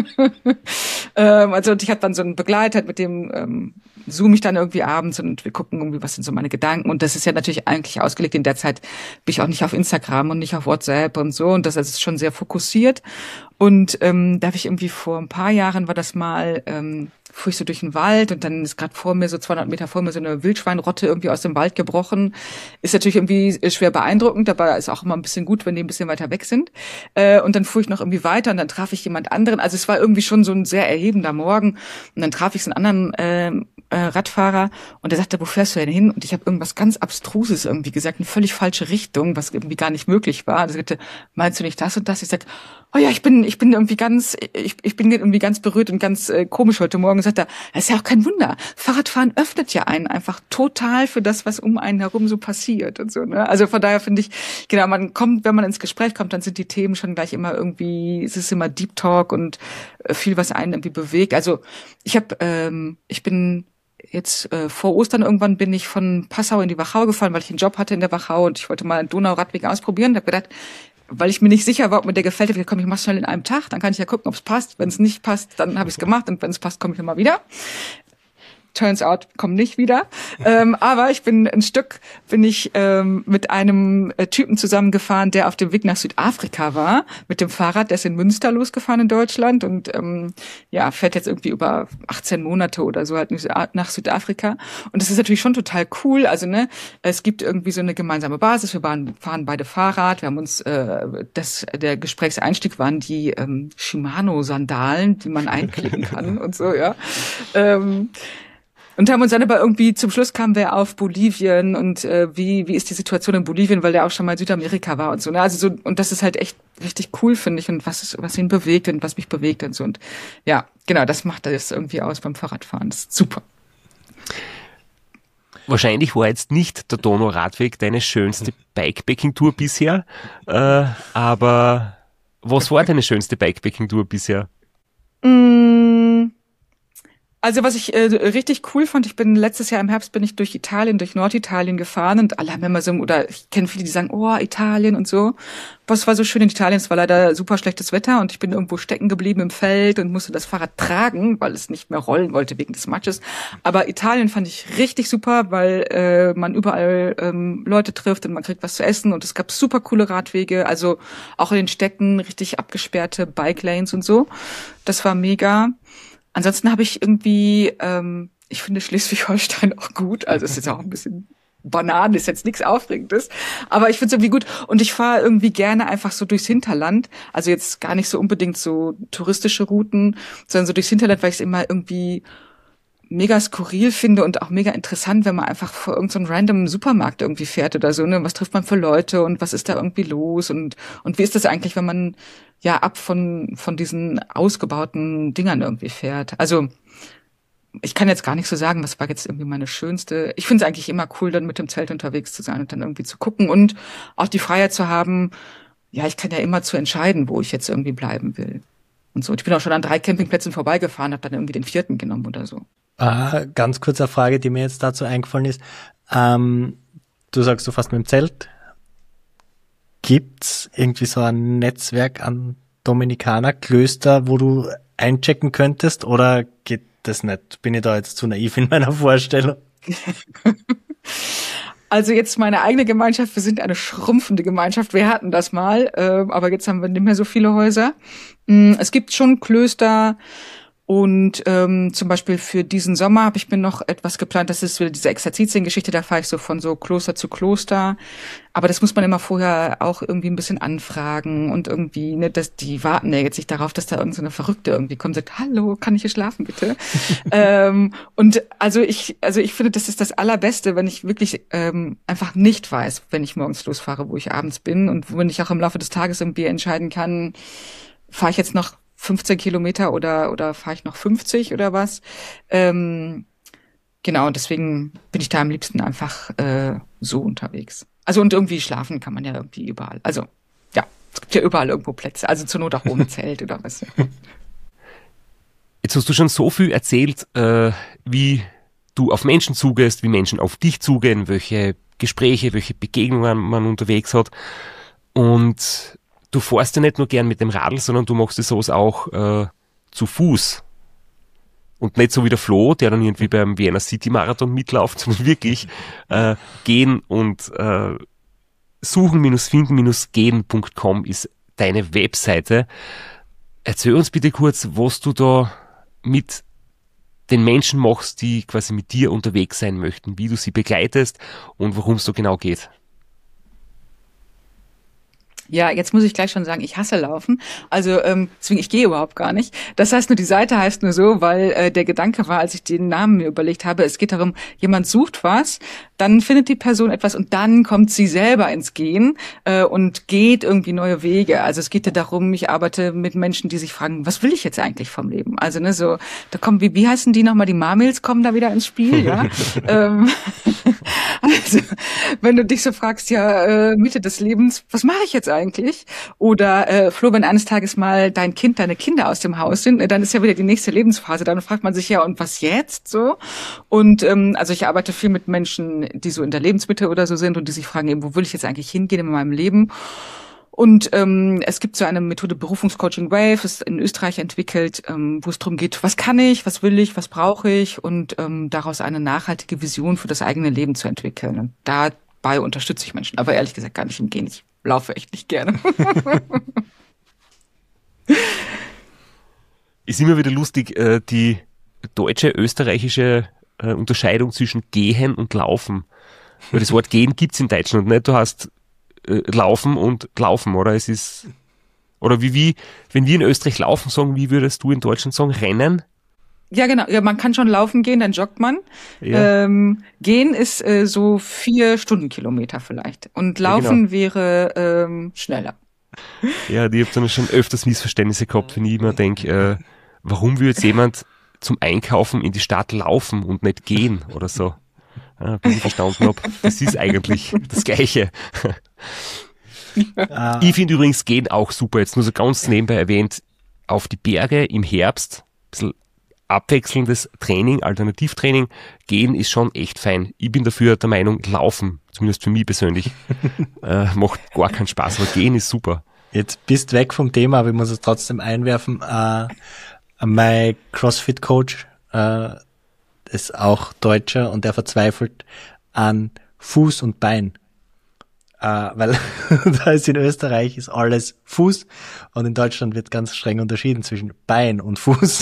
ähm, also und ich hatte dann so einen Begleiter, mit dem ähm, zoome ich dann irgendwie abends und wir gucken irgendwie, was sind so meine Gedanken. Und das ist ja natürlich eigentlich ausgelegt. In der Zeit bin ich auch nicht auf Instagram und nicht auf WhatsApp und so. Und das ist schon sehr fokussiert. Und ähm, da habe ich irgendwie vor ein paar Jahren war das mal, ähm, fuhr ich so durch den Wald und dann ist gerade vor mir, so zweihundert Meter vor mir, so eine Wildschweinrotte irgendwie aus dem Wald gebrochen. Ist natürlich irgendwie schwer beeindruckend, aber ist auch immer ein bisschen gut, wenn die ein bisschen weiter weg sind. Äh, und dann fuhr ich noch irgendwie weiter und dann traf ich jemand anderen. Also es war irgendwie schon so ein sehr erhebender Morgen. Und dann traf ich so einen anderen äh, äh, Radfahrer und der sagte, wo fährst du denn hin? Und ich habe irgendwas ganz Abstruses irgendwie gesagt, eine völlig falsche Richtung, was irgendwie gar nicht möglich war. Er sagte, meinst du nicht das und das? Ich sag, oh ja, ich bin, ich bin irgendwie ganz, ich, ich bin irgendwie ganz berührt und ganz äh, komisch heute Morgen. Sagt er, das ist ja auch kein Wunder. Fahrradfahren öffnet ja einen einfach total für das, was um einen herum so passiert und so. Ne? Also von daher finde ich, genau, man kommt, wenn man ins Gespräch kommt, dann sind die Themen schon gleich immer irgendwie, es ist immer Deep Talk und äh, viel, was einen irgendwie bewegt. Also ich habe, ähm, ich bin Jetzt äh, vor Ostern irgendwann bin ich von Passau in die Wachau gefahren, weil ich einen Job hatte in der Wachau und ich wollte mal einen Donauradweg ausprobieren. Da habe gedacht, weil ich mir nicht sicher war, ob mir der gefällt, habe ich gesagt, komm, ich mach's schnell in einem Tag, dann kann ich ja gucken, ob es passt. Wenn es nicht passt, dann habe ich es gemacht und wenn es passt, komme ich immer wieder. Turns out, komm nicht wieder. ähm, aber ich bin ein Stück, bin ich ähm, mit einem äh, Typen zusammengefahren, der auf dem Weg nach Südafrika war, mit dem Fahrrad. Der ist in Münster losgefahren in Deutschland und ähm, ja fährt jetzt irgendwie über achtzehn Monate oder so halt nach Südafrika. Und das ist natürlich schon total cool. Also ne, es gibt irgendwie so eine gemeinsame Basis. Wir fahren, fahren beide Fahrrad. Wir haben uns, äh, das der Gesprächseinstieg waren die ähm, Shimano-Sandalen, die man einklicken kann und so, ja. Ähm, Und haben uns dann aber irgendwie, zum Schluss kamen wir auf Bolivien und äh, wie wie ist die Situation in Bolivien, weil der auch schon mal in Südamerika war und so. Ne? Also so, und das ist halt echt richtig cool, finde ich, und was ist, was ihn bewegt und was mich bewegt und so. Und ja, genau, das macht das irgendwie aus beim Fahrradfahren. Das ist super. Wahrscheinlich war jetzt nicht der Donauradweg deine schönste Bikepacking-Tour bisher, äh, aber was war deine schönste Bikepacking-Tour bisher? Mm. Also was ich äh, richtig cool fand, ich bin letztes Jahr im Herbst bin ich durch Italien, durch Norditalien gefahren und alle haben immer so, oder ich kenne viele, die sagen, oh, Italien und so. Was war so schön in Italien, es war leider super schlechtes Wetter und ich bin irgendwo stecken geblieben im Feld und musste das Fahrrad tragen, weil es nicht mehr rollen wollte wegen des Matsches. Aber Italien fand ich richtig super, weil äh, man überall ähm, Leute trifft und man kriegt was zu essen und es gab super coole Radwege, also auch in den Städten richtig abgesperrte Bike Lanes und so. Das war mega. Ansonsten habe ich irgendwie, ähm, ich finde Schleswig-Holstein auch gut. Also es ist auch ein bisschen Bananen, ist jetzt nichts Aufregendes. Aber ich finde es irgendwie gut. Und ich fahre irgendwie gerne einfach so durchs Hinterland. Also jetzt gar nicht so unbedingt so touristische Routen, sondern so durchs Hinterland, weil ich es immer irgendwie mega skurril finde und auch mega interessant, wenn man einfach vor irgendeinem so random Supermarkt irgendwie fährt oder so, ne? Was trifft man für Leute und was ist da irgendwie los und, und wie ist das eigentlich, wenn man ja ab von, von diesen ausgebauten Dingern irgendwie fährt? Also, ich kann jetzt gar nicht so sagen, was war jetzt irgendwie meine schönste. Ich finde es eigentlich immer cool, dann mit dem Zelt unterwegs zu sein und dann irgendwie zu gucken und auch die Freiheit zu haben. Ja, ich kann ja immer zu entscheiden, wo ich jetzt irgendwie bleiben will. Und so. Ich bin auch schon an drei Campingplätzen vorbeigefahren, habe dann irgendwie den vierten genommen oder so. Ah, ganz kurze Frage, die mir jetzt dazu eingefallen ist. Ähm, du sagst, du fährst mit dem Zelt. Gibt's irgendwie so ein Netzwerk an Dominikanerklöster, wo du einchecken könntest, oder geht das nicht? Bin ich da jetzt zu naiv in meiner Vorstellung? Also jetzt meine eigene Gemeinschaft, wir sind eine schrumpfende Gemeinschaft, wir hatten das mal, äh, aber jetzt haben wir nicht mehr so viele Häuser. Es gibt schon Klöster und ähm, zum Beispiel für diesen Sommer habe ich mir noch etwas geplant, das ist wieder diese Exerzitien-Geschichte, da fahre ich so von so Kloster zu Kloster, aber das muss man immer vorher auch irgendwie ein bisschen anfragen und irgendwie, ne, dass die warten ja jetzt nicht darauf, dass da irgendeine so Verrückte irgendwie kommt und sagt, hallo, kann ich hier schlafen bitte? ähm, und also ich, also ich finde, das ist das Allerbeste, wenn ich wirklich ähm, einfach nicht weiß, wenn ich morgens losfahre, wo ich abends bin und wenn ich auch im Laufe des Tages irgendwie entscheiden kann, fahre ich jetzt noch fünfzehn Kilometer oder oder fahre ich noch fünfzig oder was? Ähm, genau, und deswegen bin ich da am liebsten einfach äh, so unterwegs. Also und irgendwie schlafen kann man ja irgendwie überall. Also ja, es gibt ja überall irgendwo Plätze. Also zur Not auch ohne Zelt oder was. Jetzt hast du schon so viel erzählt, äh, wie du auf Menschen zugehst, wie Menschen auf dich zugehen, welche Gespräche, welche Begegnungen man unterwegs hat. Und du fährst ja nicht nur gern mit dem Radl, sondern du machst sowas auch äh, zu Fuß. Und nicht so wie der Flo, der dann irgendwie beim Vienna City Marathon mitläuft, sondern wirklich äh, gehen und äh, suchen-finden-gehen Punkt com ist deine Webseite. Erzähl uns bitte kurz, was du da mit den Menschen machst, die quasi mit dir unterwegs sein möchten, wie du sie begleitest und worum es so genau geht. Ja, jetzt muss ich gleich schon sagen, ich hasse Laufen. Also ähm, deswegen, ich gehe überhaupt gar nicht. Das heißt nur, die Seite heißt nur so, weil äh, der Gedanke war, als ich den Namen mir überlegt habe, es geht darum, jemand sucht was, dann findet die Person etwas und dann kommt sie selber ins Gehen äh, und geht irgendwie neue Wege. Also es geht ja darum, ich arbeite mit Menschen, die sich fragen, was will ich jetzt eigentlich vom Leben? Also ne, so, da kommen, wie, wie heißen die nochmal, die Marmils kommen da wieder ins Spiel, ja? ähm, also, wenn du dich so fragst, ja, äh, Mitte des Lebens, was mache ich jetzt eigentlich? Oder äh, Flo, wenn eines Tages mal dein Kind, deine Kinder aus dem Haus sind, dann ist ja wieder die nächste Lebensphase. Dann fragt man sich ja, und was jetzt so? Und ähm, also ich arbeite viel mit Menschen, die so in der Lebensmitte oder so sind und die sich fragen eben, wo will ich jetzt eigentlich hingehen in meinem Leben? Und ähm, es gibt so eine Methode Berufungscoaching Wave, ist in Österreich entwickelt, ähm, wo es darum geht, was kann ich, was will ich, was brauche ich und ähm, daraus eine nachhaltige Vision für das eigene Leben zu entwickeln. Und dabei unterstütze ich Menschen, aber ehrlich gesagt gar nicht im Gehen. Ich laufe echt nicht gerne. Ist immer wieder lustig, äh, die deutsche, österreichische äh, Unterscheidung zwischen Gehen und Laufen. Weil das Wort Gehen gibt's in Deutschland nicht. Du hast äh, Laufen und Laufen, oder? Es ist, oder wie, wie, wenn wir in Österreich Laufen sagen, wie würdest du in Deutschland sagen? Rennen? Ja, genau. Ja, man kann schon laufen gehen, dann joggt man. Ja. Ähm, gehen ist äh, so vier Stundenkilometer vielleicht. Und laufen ja, genau. wäre ähm, schneller. Ja, ich habe dann schon öfters Missverständnisse gehabt, wenn ich immer denke, äh, warum würde jetzt jemand zum Einkaufen in die Stadt laufen und nicht gehen oder so? Ja, bis ich verstanden habe, das ist eigentlich das Gleiche. Ja. Ich finde übrigens Gehen auch super, jetzt nur so ganz nebenbei erwähnt, auf die Berge im Herbst, ein bisschen abwechselndes Training, Alternativtraining. Gehen ist schon echt fein. Ich bin dafür der Meinung, Laufen, zumindest für mich persönlich, äh, macht gar keinen Spaß, aber Gehen ist super. Jetzt bist weg vom Thema, aber ich muss es trotzdem einwerfen. Äh, mein CrossFit-Coach äh, ist auch Deutscher und der verzweifelt an Fuß und Bein. Uh, weil da ist in Österreich ist alles Fuß und in Deutschland wird ganz streng unterschieden zwischen Bein und Fuß.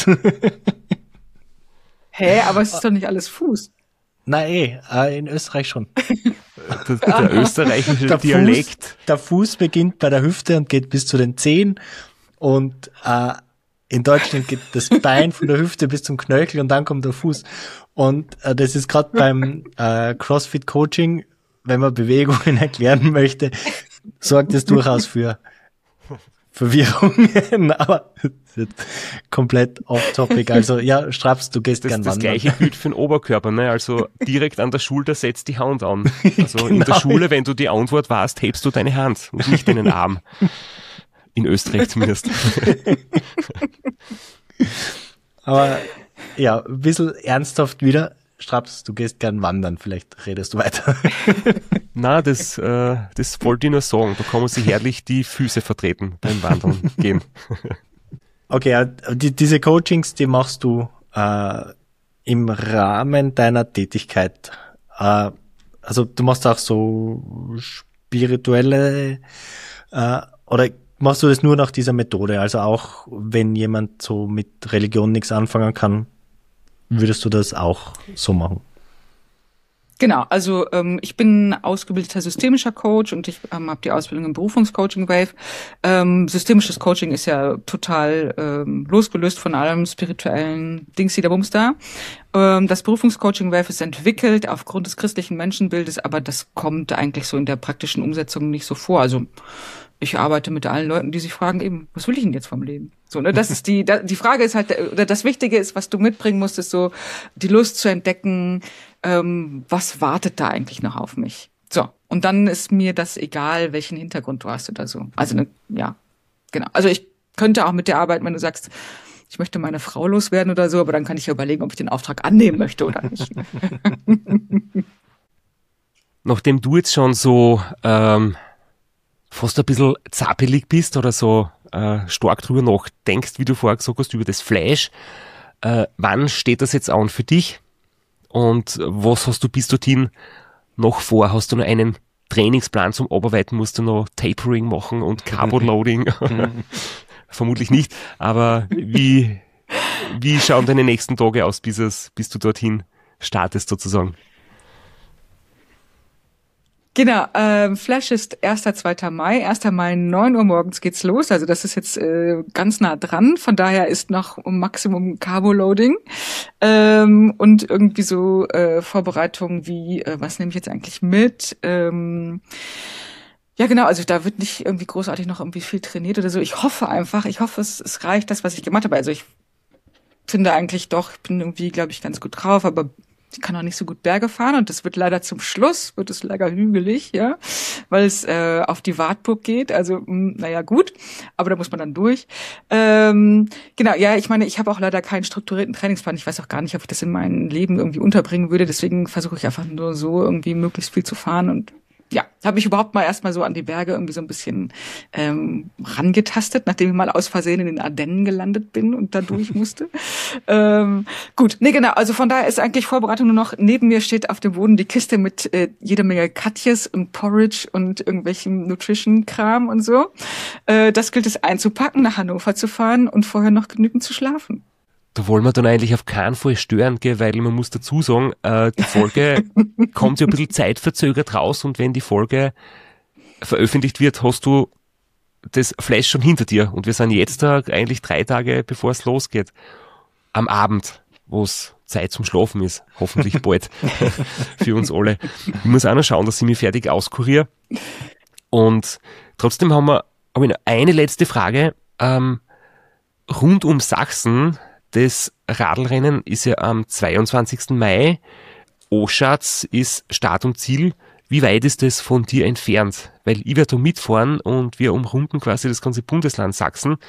Hä, aber es ist doch nicht alles Fuß. Nein, eh, uh, in Österreich schon. Der, der österreichische der Dialekt. Fuß, der Fuß beginnt bei der Hüfte und geht bis zu den Zehen und uh, in Deutschland geht das Bein von der Hüfte bis zum Knöchel und dann kommt der Fuß. Und uh, das ist gerade beim uh, CrossFit-Coaching, wenn man Bewegungen erklären möchte, sorgt es durchaus für Verwirrung. Aber komplett off-topic. Also ja, Straps, du gehst das, gern das wandern. Das gleiche gilt für den Oberkörper. Ne? Also direkt an der Schulter setzt die Hand an. Also genau. In der Schule, wenn du die Antwort weißt, hebst du deine Hand und nicht deinen Arm. In Österreich zumindest. Aber ja, ein bisschen ernsthaft wieder. Straps, du gehst gern wandern, vielleicht redest du weiter. Na, das, äh, das wollte ich nur sagen. Da kann man sich herrlich die Füße vertreten beim Wandern gehen. Okay, die, diese Coachings, die machst du äh, im Rahmen deiner Tätigkeit. Äh, also du machst auch so spirituelle äh, oder machst du das nur nach dieser Methode? Also auch wenn jemand so mit Religion nichts anfangen kann, würdest du das auch so machen? Genau, also ähm, ich bin ausgebildeter systemischer Coach und ich ähm, habe die Ausbildung im Berufungscoaching Wave. Ähm, systemisches Coaching ist ja total ähm, losgelöst von allem spirituellen Dingsi der Bums da. Ähm, das Berufungscoaching Wave ist entwickelt aufgrund des christlichen Menschenbildes, aber das kommt eigentlich so in der praktischen Umsetzung nicht so vor. Also ich arbeite mit allen Leuten, die sich fragen eben, was will ich denn jetzt vom Leben? So, ne, das ist die, da, die Frage ist halt, oder das Wichtige ist, was du mitbringen musst, ist so die Lust zu entdecken, ähm, was wartet da eigentlich noch auf mich? So, und dann ist mir das egal, welchen Hintergrund du hast oder so. Also, ne, ja, genau. Also ich könnte auch mit dir arbeiten, wenn du sagst, ich möchte meine Frau loswerden oder so, aber dann kann ich ja überlegen, ob ich den Auftrag annehmen möchte oder nicht. Nachdem du jetzt schon so ähm, fast ein bisschen zappelig bist oder so äh, stark drüber nachdenkst, wie du vorher gesagt hast, über das Fleisch, äh, wann steht das jetzt an für dich? Und was hast du bis dorthin noch vor? Hast du noch einen Trainingsplan zum Abarbeiten? Musst du noch Tapering machen und Carbo-Loading? Vermutlich nicht, aber wie, wie schauen deine nächsten Tage aus, bis, es, bis du dorthin startest sozusagen? Genau, ähm, Flash ist erster, zweiter Mai. erster Mai, neun Uhr morgens geht's los. Also das ist jetzt äh, ganz nah dran. Von daher ist noch Maximum Carbo-Loading. Ähm, und irgendwie so äh, Vorbereitungen wie, äh, was nehme ich jetzt eigentlich mit? Ähm, ja genau, also da wird nicht irgendwie großartig noch irgendwie viel trainiert oder so. Ich hoffe einfach, ich hoffe, es, es reicht das, was ich gemacht habe. Also ich finde eigentlich doch, ich bin irgendwie, glaube ich, ganz gut drauf, aber ich kann auch nicht so gut Berge fahren und das wird leider zum Schluss, wird es leider hügelig, ja, weil es äh, auf die Wartburg geht, also mh, naja gut, aber da muss man dann durch. Ähm, genau, ja, ich meine, ich habe auch leider keinen strukturierten Trainingsplan, ich weiß auch gar nicht, ob ich das in meinem Leben irgendwie unterbringen würde, deswegen versuche ich einfach nur so irgendwie möglichst viel zu fahren und ja, habe ich überhaupt mal erstmal so an die Berge irgendwie so ein bisschen ähm, rangetastet, nachdem ich mal aus Versehen in den Ardennen gelandet bin und da durch musste. ähm, gut, nee, genau, also von daher ist eigentlich Vorbereitung nur noch, neben mir steht auf dem Boden die Kiste mit äh, jede Menge Katjes und Porridge und irgendwelchem Nutrition-Kram und so. Äh, das gilt es einzupacken, nach Hannover zu fahren und vorher noch genügend zu schlafen. Da wollen wir dann eigentlich auf keinen Fall stören, gell, weil man muss dazu sagen, äh, die Folge kommt ja ein bisschen zeitverzögert raus und wenn die Folge veröffentlicht wird, hast du das Flash schon hinter dir und wir sind jetzt da eigentlich drei Tage, bevor es losgeht, am Abend, wo es Zeit zum Schlafen ist, hoffentlich bald für uns alle. Ich muss auch noch schauen, dass ich mich fertig auskuriere und trotzdem haben wir, habe ich noch eine letzte Frage, ähm, rund um Sachsen. Das Radlrennen ist ja am zweiundzwanzigsten Mai. Oschatz ist Start und Ziel. Wie weit ist das von dir entfernt? Weil ich werde da mitfahren und wir umrunden quasi das ganze Bundesland Sachsen.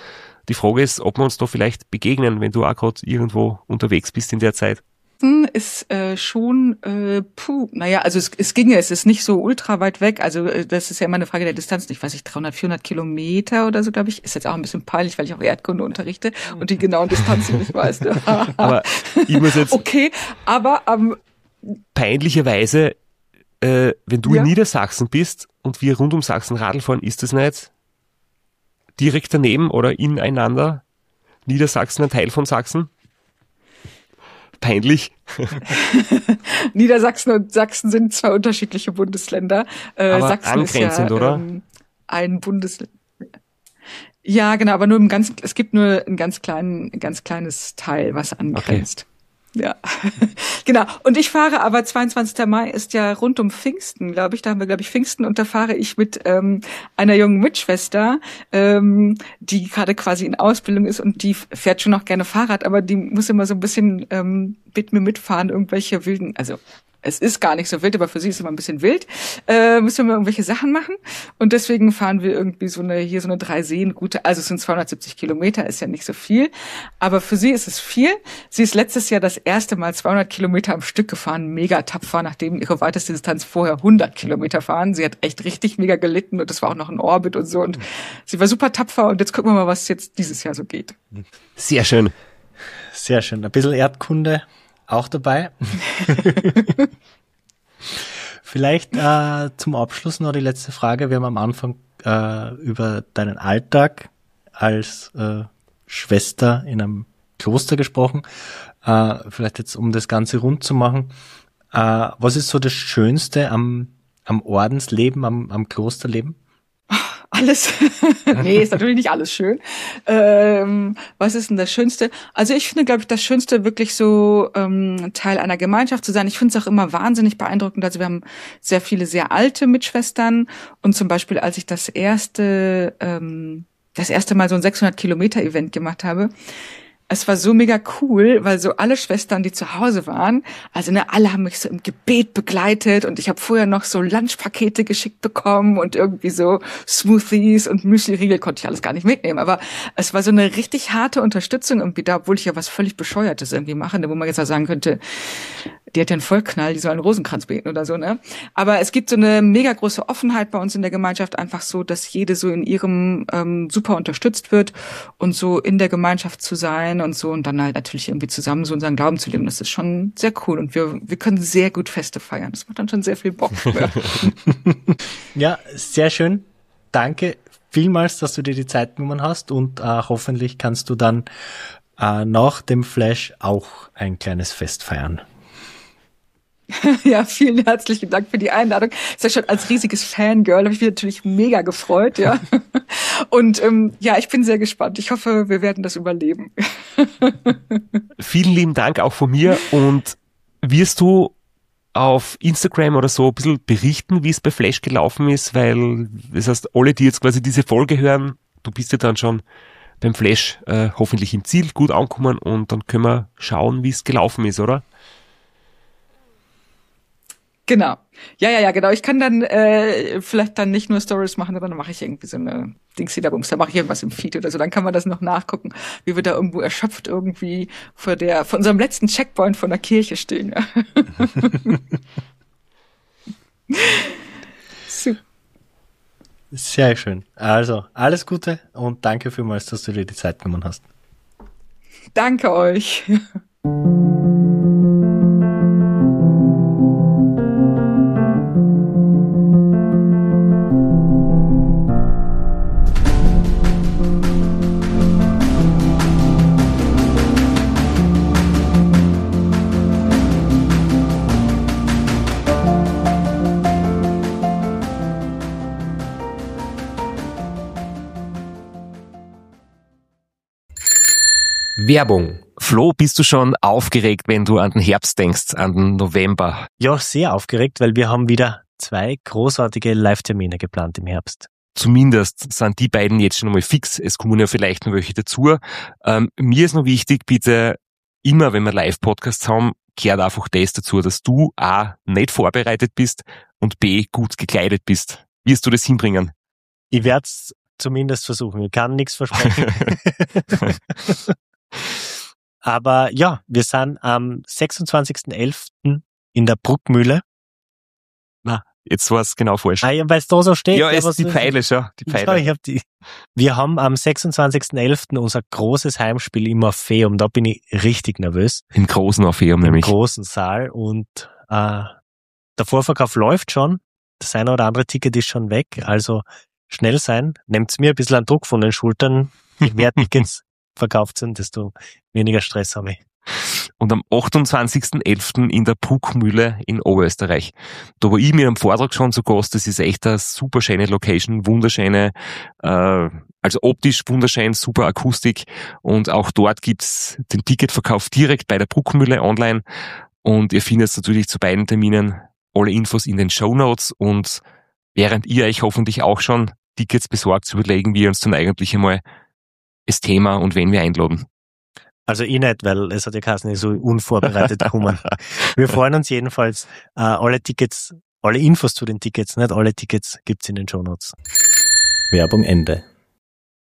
Die Frage ist, ob wir uns da vielleicht begegnen, wenn du auch gerade irgendwo unterwegs bist in der Zeit. Ist äh, schon, äh, puh, naja, also es, es ginge, es ist nicht so ultra weit weg, also äh, das ist ja immer eine Frage der Distanz, ich weiß nicht, dreihundert, vierhundert Kilometer oder so, glaube ich, ist jetzt auch ein bisschen peinlich, weil ich auch Erdkunde unterrichte und die genauen Distanzen nicht weiß. Aber ich muss jetzt... Okay, aber am... Ähm, peinlicherweise, äh, wenn du ja? in Niedersachsen bist und wir rund um Sachsen Radl fahren, ist das nicht direkt daneben oder ineinander? Niedersachsen ein Teil von Sachsen? Peinlich. Niedersachsen und Sachsen sind zwei unterschiedliche Bundesländer. Äh, aber Sachsen angrenzend, ist ja, oder? Ähm, ein Bundesland. Ja, genau, aber nur im ganz, es gibt nur ein ganz kleinen, ein ganz kleines Teil, was angrenzt. Okay. Ja, genau. Und ich fahre aber, zweiundzwanzigster Mai ist ja rund um Pfingsten, glaube ich. Da haben wir, glaube ich, Pfingsten. Und da fahre ich mit ähm, einer jungen Mitschwester, ähm, die gerade quasi in Ausbildung ist und die fährt schon noch gerne Fahrrad, aber die muss immer so ein bisschen ähm, mit mir mitfahren, irgendwelche wilden, also es ist gar nicht so wild, aber für sie ist es immer ein bisschen wild. Äh, müssen wir irgendwelche Sachen machen. Und deswegen fahren wir irgendwie so eine, hier so eine Drei-Seen-Route. Also es sind zweihundertsiebzig Kilometer, ist ja nicht so viel. Aber für sie ist es viel. Sie ist letztes Jahr das erste Mal zweihundert Kilometer am Stück gefahren. Mega tapfer, nachdem ihre weiteste Distanz vorher hundert Kilometer fahren. Sie hat echt richtig mega gelitten und das war auch noch ein Orbit und so. Und sie war super tapfer. Und jetzt gucken wir mal, was jetzt dieses Jahr so geht. Sehr schön. Sehr schön. Ein bisschen Erdkunde auch dabei. Vielleicht äh, zum Abschluss noch die letzte Frage. Wir haben am Anfang äh, über deinen Alltag als äh, Schwester in einem Kloster gesprochen. Äh, vielleicht jetzt, um das Ganze rund zu machen. Äh, was ist so das Schönste am, am Ordensleben, am, am Klosterleben? Alles. Nee, ist natürlich nicht alles schön. Ähm, was ist denn das Schönste? Also ich finde, glaube ich, das Schönste wirklich so ähm, Teil einer Gemeinschaft zu sein. Ich finde es auch immer wahnsinnig beeindruckend. Also wir haben sehr viele sehr alte Mitschwestern und zum Beispiel, als ich das erste ähm, das erste Mal so ein sechshundert Kilometer Event gemacht habe, es war so mega cool, weil so alle Schwestern, die zu Hause waren, also ne, alle haben mich so im Gebet begleitet und ich habe vorher noch so Lunchpakete geschickt bekommen und irgendwie so Smoothies und Müsli-Riegel konnte ich alles gar nicht mitnehmen, aber es war so eine richtig harte Unterstützung irgendwie da, obwohl ich ja was völlig Bescheuertes irgendwie mache, wo man jetzt auch sagen könnte, die hat ja einen Vollknall, die soll einen Rosenkranz beten oder so, ne? Aber es gibt so eine mega große Offenheit bei uns in der Gemeinschaft, einfach so, dass jede so in ihrem ähm, super unterstützt wird und so in der Gemeinschaft zu sein und so und dann halt natürlich irgendwie zusammen so unseren Glauben zu leben, das ist schon sehr cool und wir wir können sehr gut Feste feiern. Das macht dann schon sehr viel Bock. Ja, sehr schön. Danke vielmals, dass du dir die Zeit genommen hast und äh, hoffentlich kannst du dann äh, nach dem Flash auch ein kleines Fest feiern. Ja, vielen herzlichen Dank für die Einladung. Ich sag schon, als riesiges Fangirl habe ich mich natürlich mega gefreut, ja. Und ähm, ja, ich bin sehr gespannt. Ich hoffe, wir werden das überleben. Vielen lieben Dank auch von mir. Und wirst du auf Instagram oder so ein bisschen berichten, wie es bei Flash gelaufen ist? Weil, das heißt, alle, die jetzt quasi diese Folge hören, du bist ja dann schon beim Flash äh, hoffentlich im Ziel gut angekommen und dann können wir schauen, wie es gelaufen ist, oder? Genau. Ja, ja, ja, genau. Ich kann dann äh, vielleicht dann nicht nur Stories machen, sondern dann mache ich irgendwie so eine Dingsi-da-Bums. Da mache ich irgendwas im Feed oder so. Dann kann man das noch nachgucken, wie wir da irgendwo erschöpft irgendwie vor der, vor unserem letzten Checkpoint von der Kirche stehen. Ja. Super. Sehr schön. Also, alles Gute und danke vielmals, dass du dir die Zeit genommen hast. Danke euch. Werbung. Flo, bist du schon aufgeregt, wenn du an den Herbst denkst, an den November? Ja, sehr aufgeregt, weil wir haben wieder zwei großartige Live-Termine geplant im Herbst. Zumindest sind die beiden jetzt schon einmal fix. Es kommen ja vielleicht noch welche dazu. Ähm, mir ist noch wichtig, bitte immer, wenn wir Live-Podcasts haben, gehört einfach das dazu, dass du A, nicht vorbereitet bist und B, gut gekleidet bist. Wirst du das hinbringen? Ich werde es zumindest versuchen. Ich kann nichts versprechen. Aber ja, wir sind am sechsundzwanzigsten elften in der Bruckmühle. Na, jetzt war es genau falsch. Ah, ja, weil es da so steht. Ja, ja, es was die du- Pfeile schon. Die Pfeile. Ja, ich hab die. Wir haben am sechsundzwanzigsten elften unser großes Heimspiel im Orpheum. Da bin ich richtig nervös. Im großen Orpheum Im nämlich. großen Saal. Und äh, der Vorverkauf läuft schon. Das eine oder andere Ticket ist schon weg. Also schnell sein. Nehmt's mir ein bisschen an Druck von den Schultern. Je mehr Tickets verkauft sind, desto weniger Stress habe ich. Und am achtundzwanzigsten elften in der Bruckmühle in Oberösterreich. Da war ich mit einem Vortrag schon zu Gast. Das ist echt eine super schöne Location, wunderschöne, äh, also optisch wunderschön, super Akustik. Und auch dort gibt's den Ticketverkauf direkt bei der Bruckmühle online. Und ihr findet natürlich zu beiden Terminen alle Infos in den Shownotes. Und während ihr euch hoffentlich auch schon Tickets besorgt, überlegen wir uns dann eigentlich einmal das Thema und wen wir einladen. Also ich nicht, weil es hat ja geheißen, ich so unvorbereitet kommen. Wir freuen uns jedenfalls. Äh, alle Tickets, alle Infos zu den Tickets, nicht alle Tickets gibt's in den Shownotes. Werbung Ende.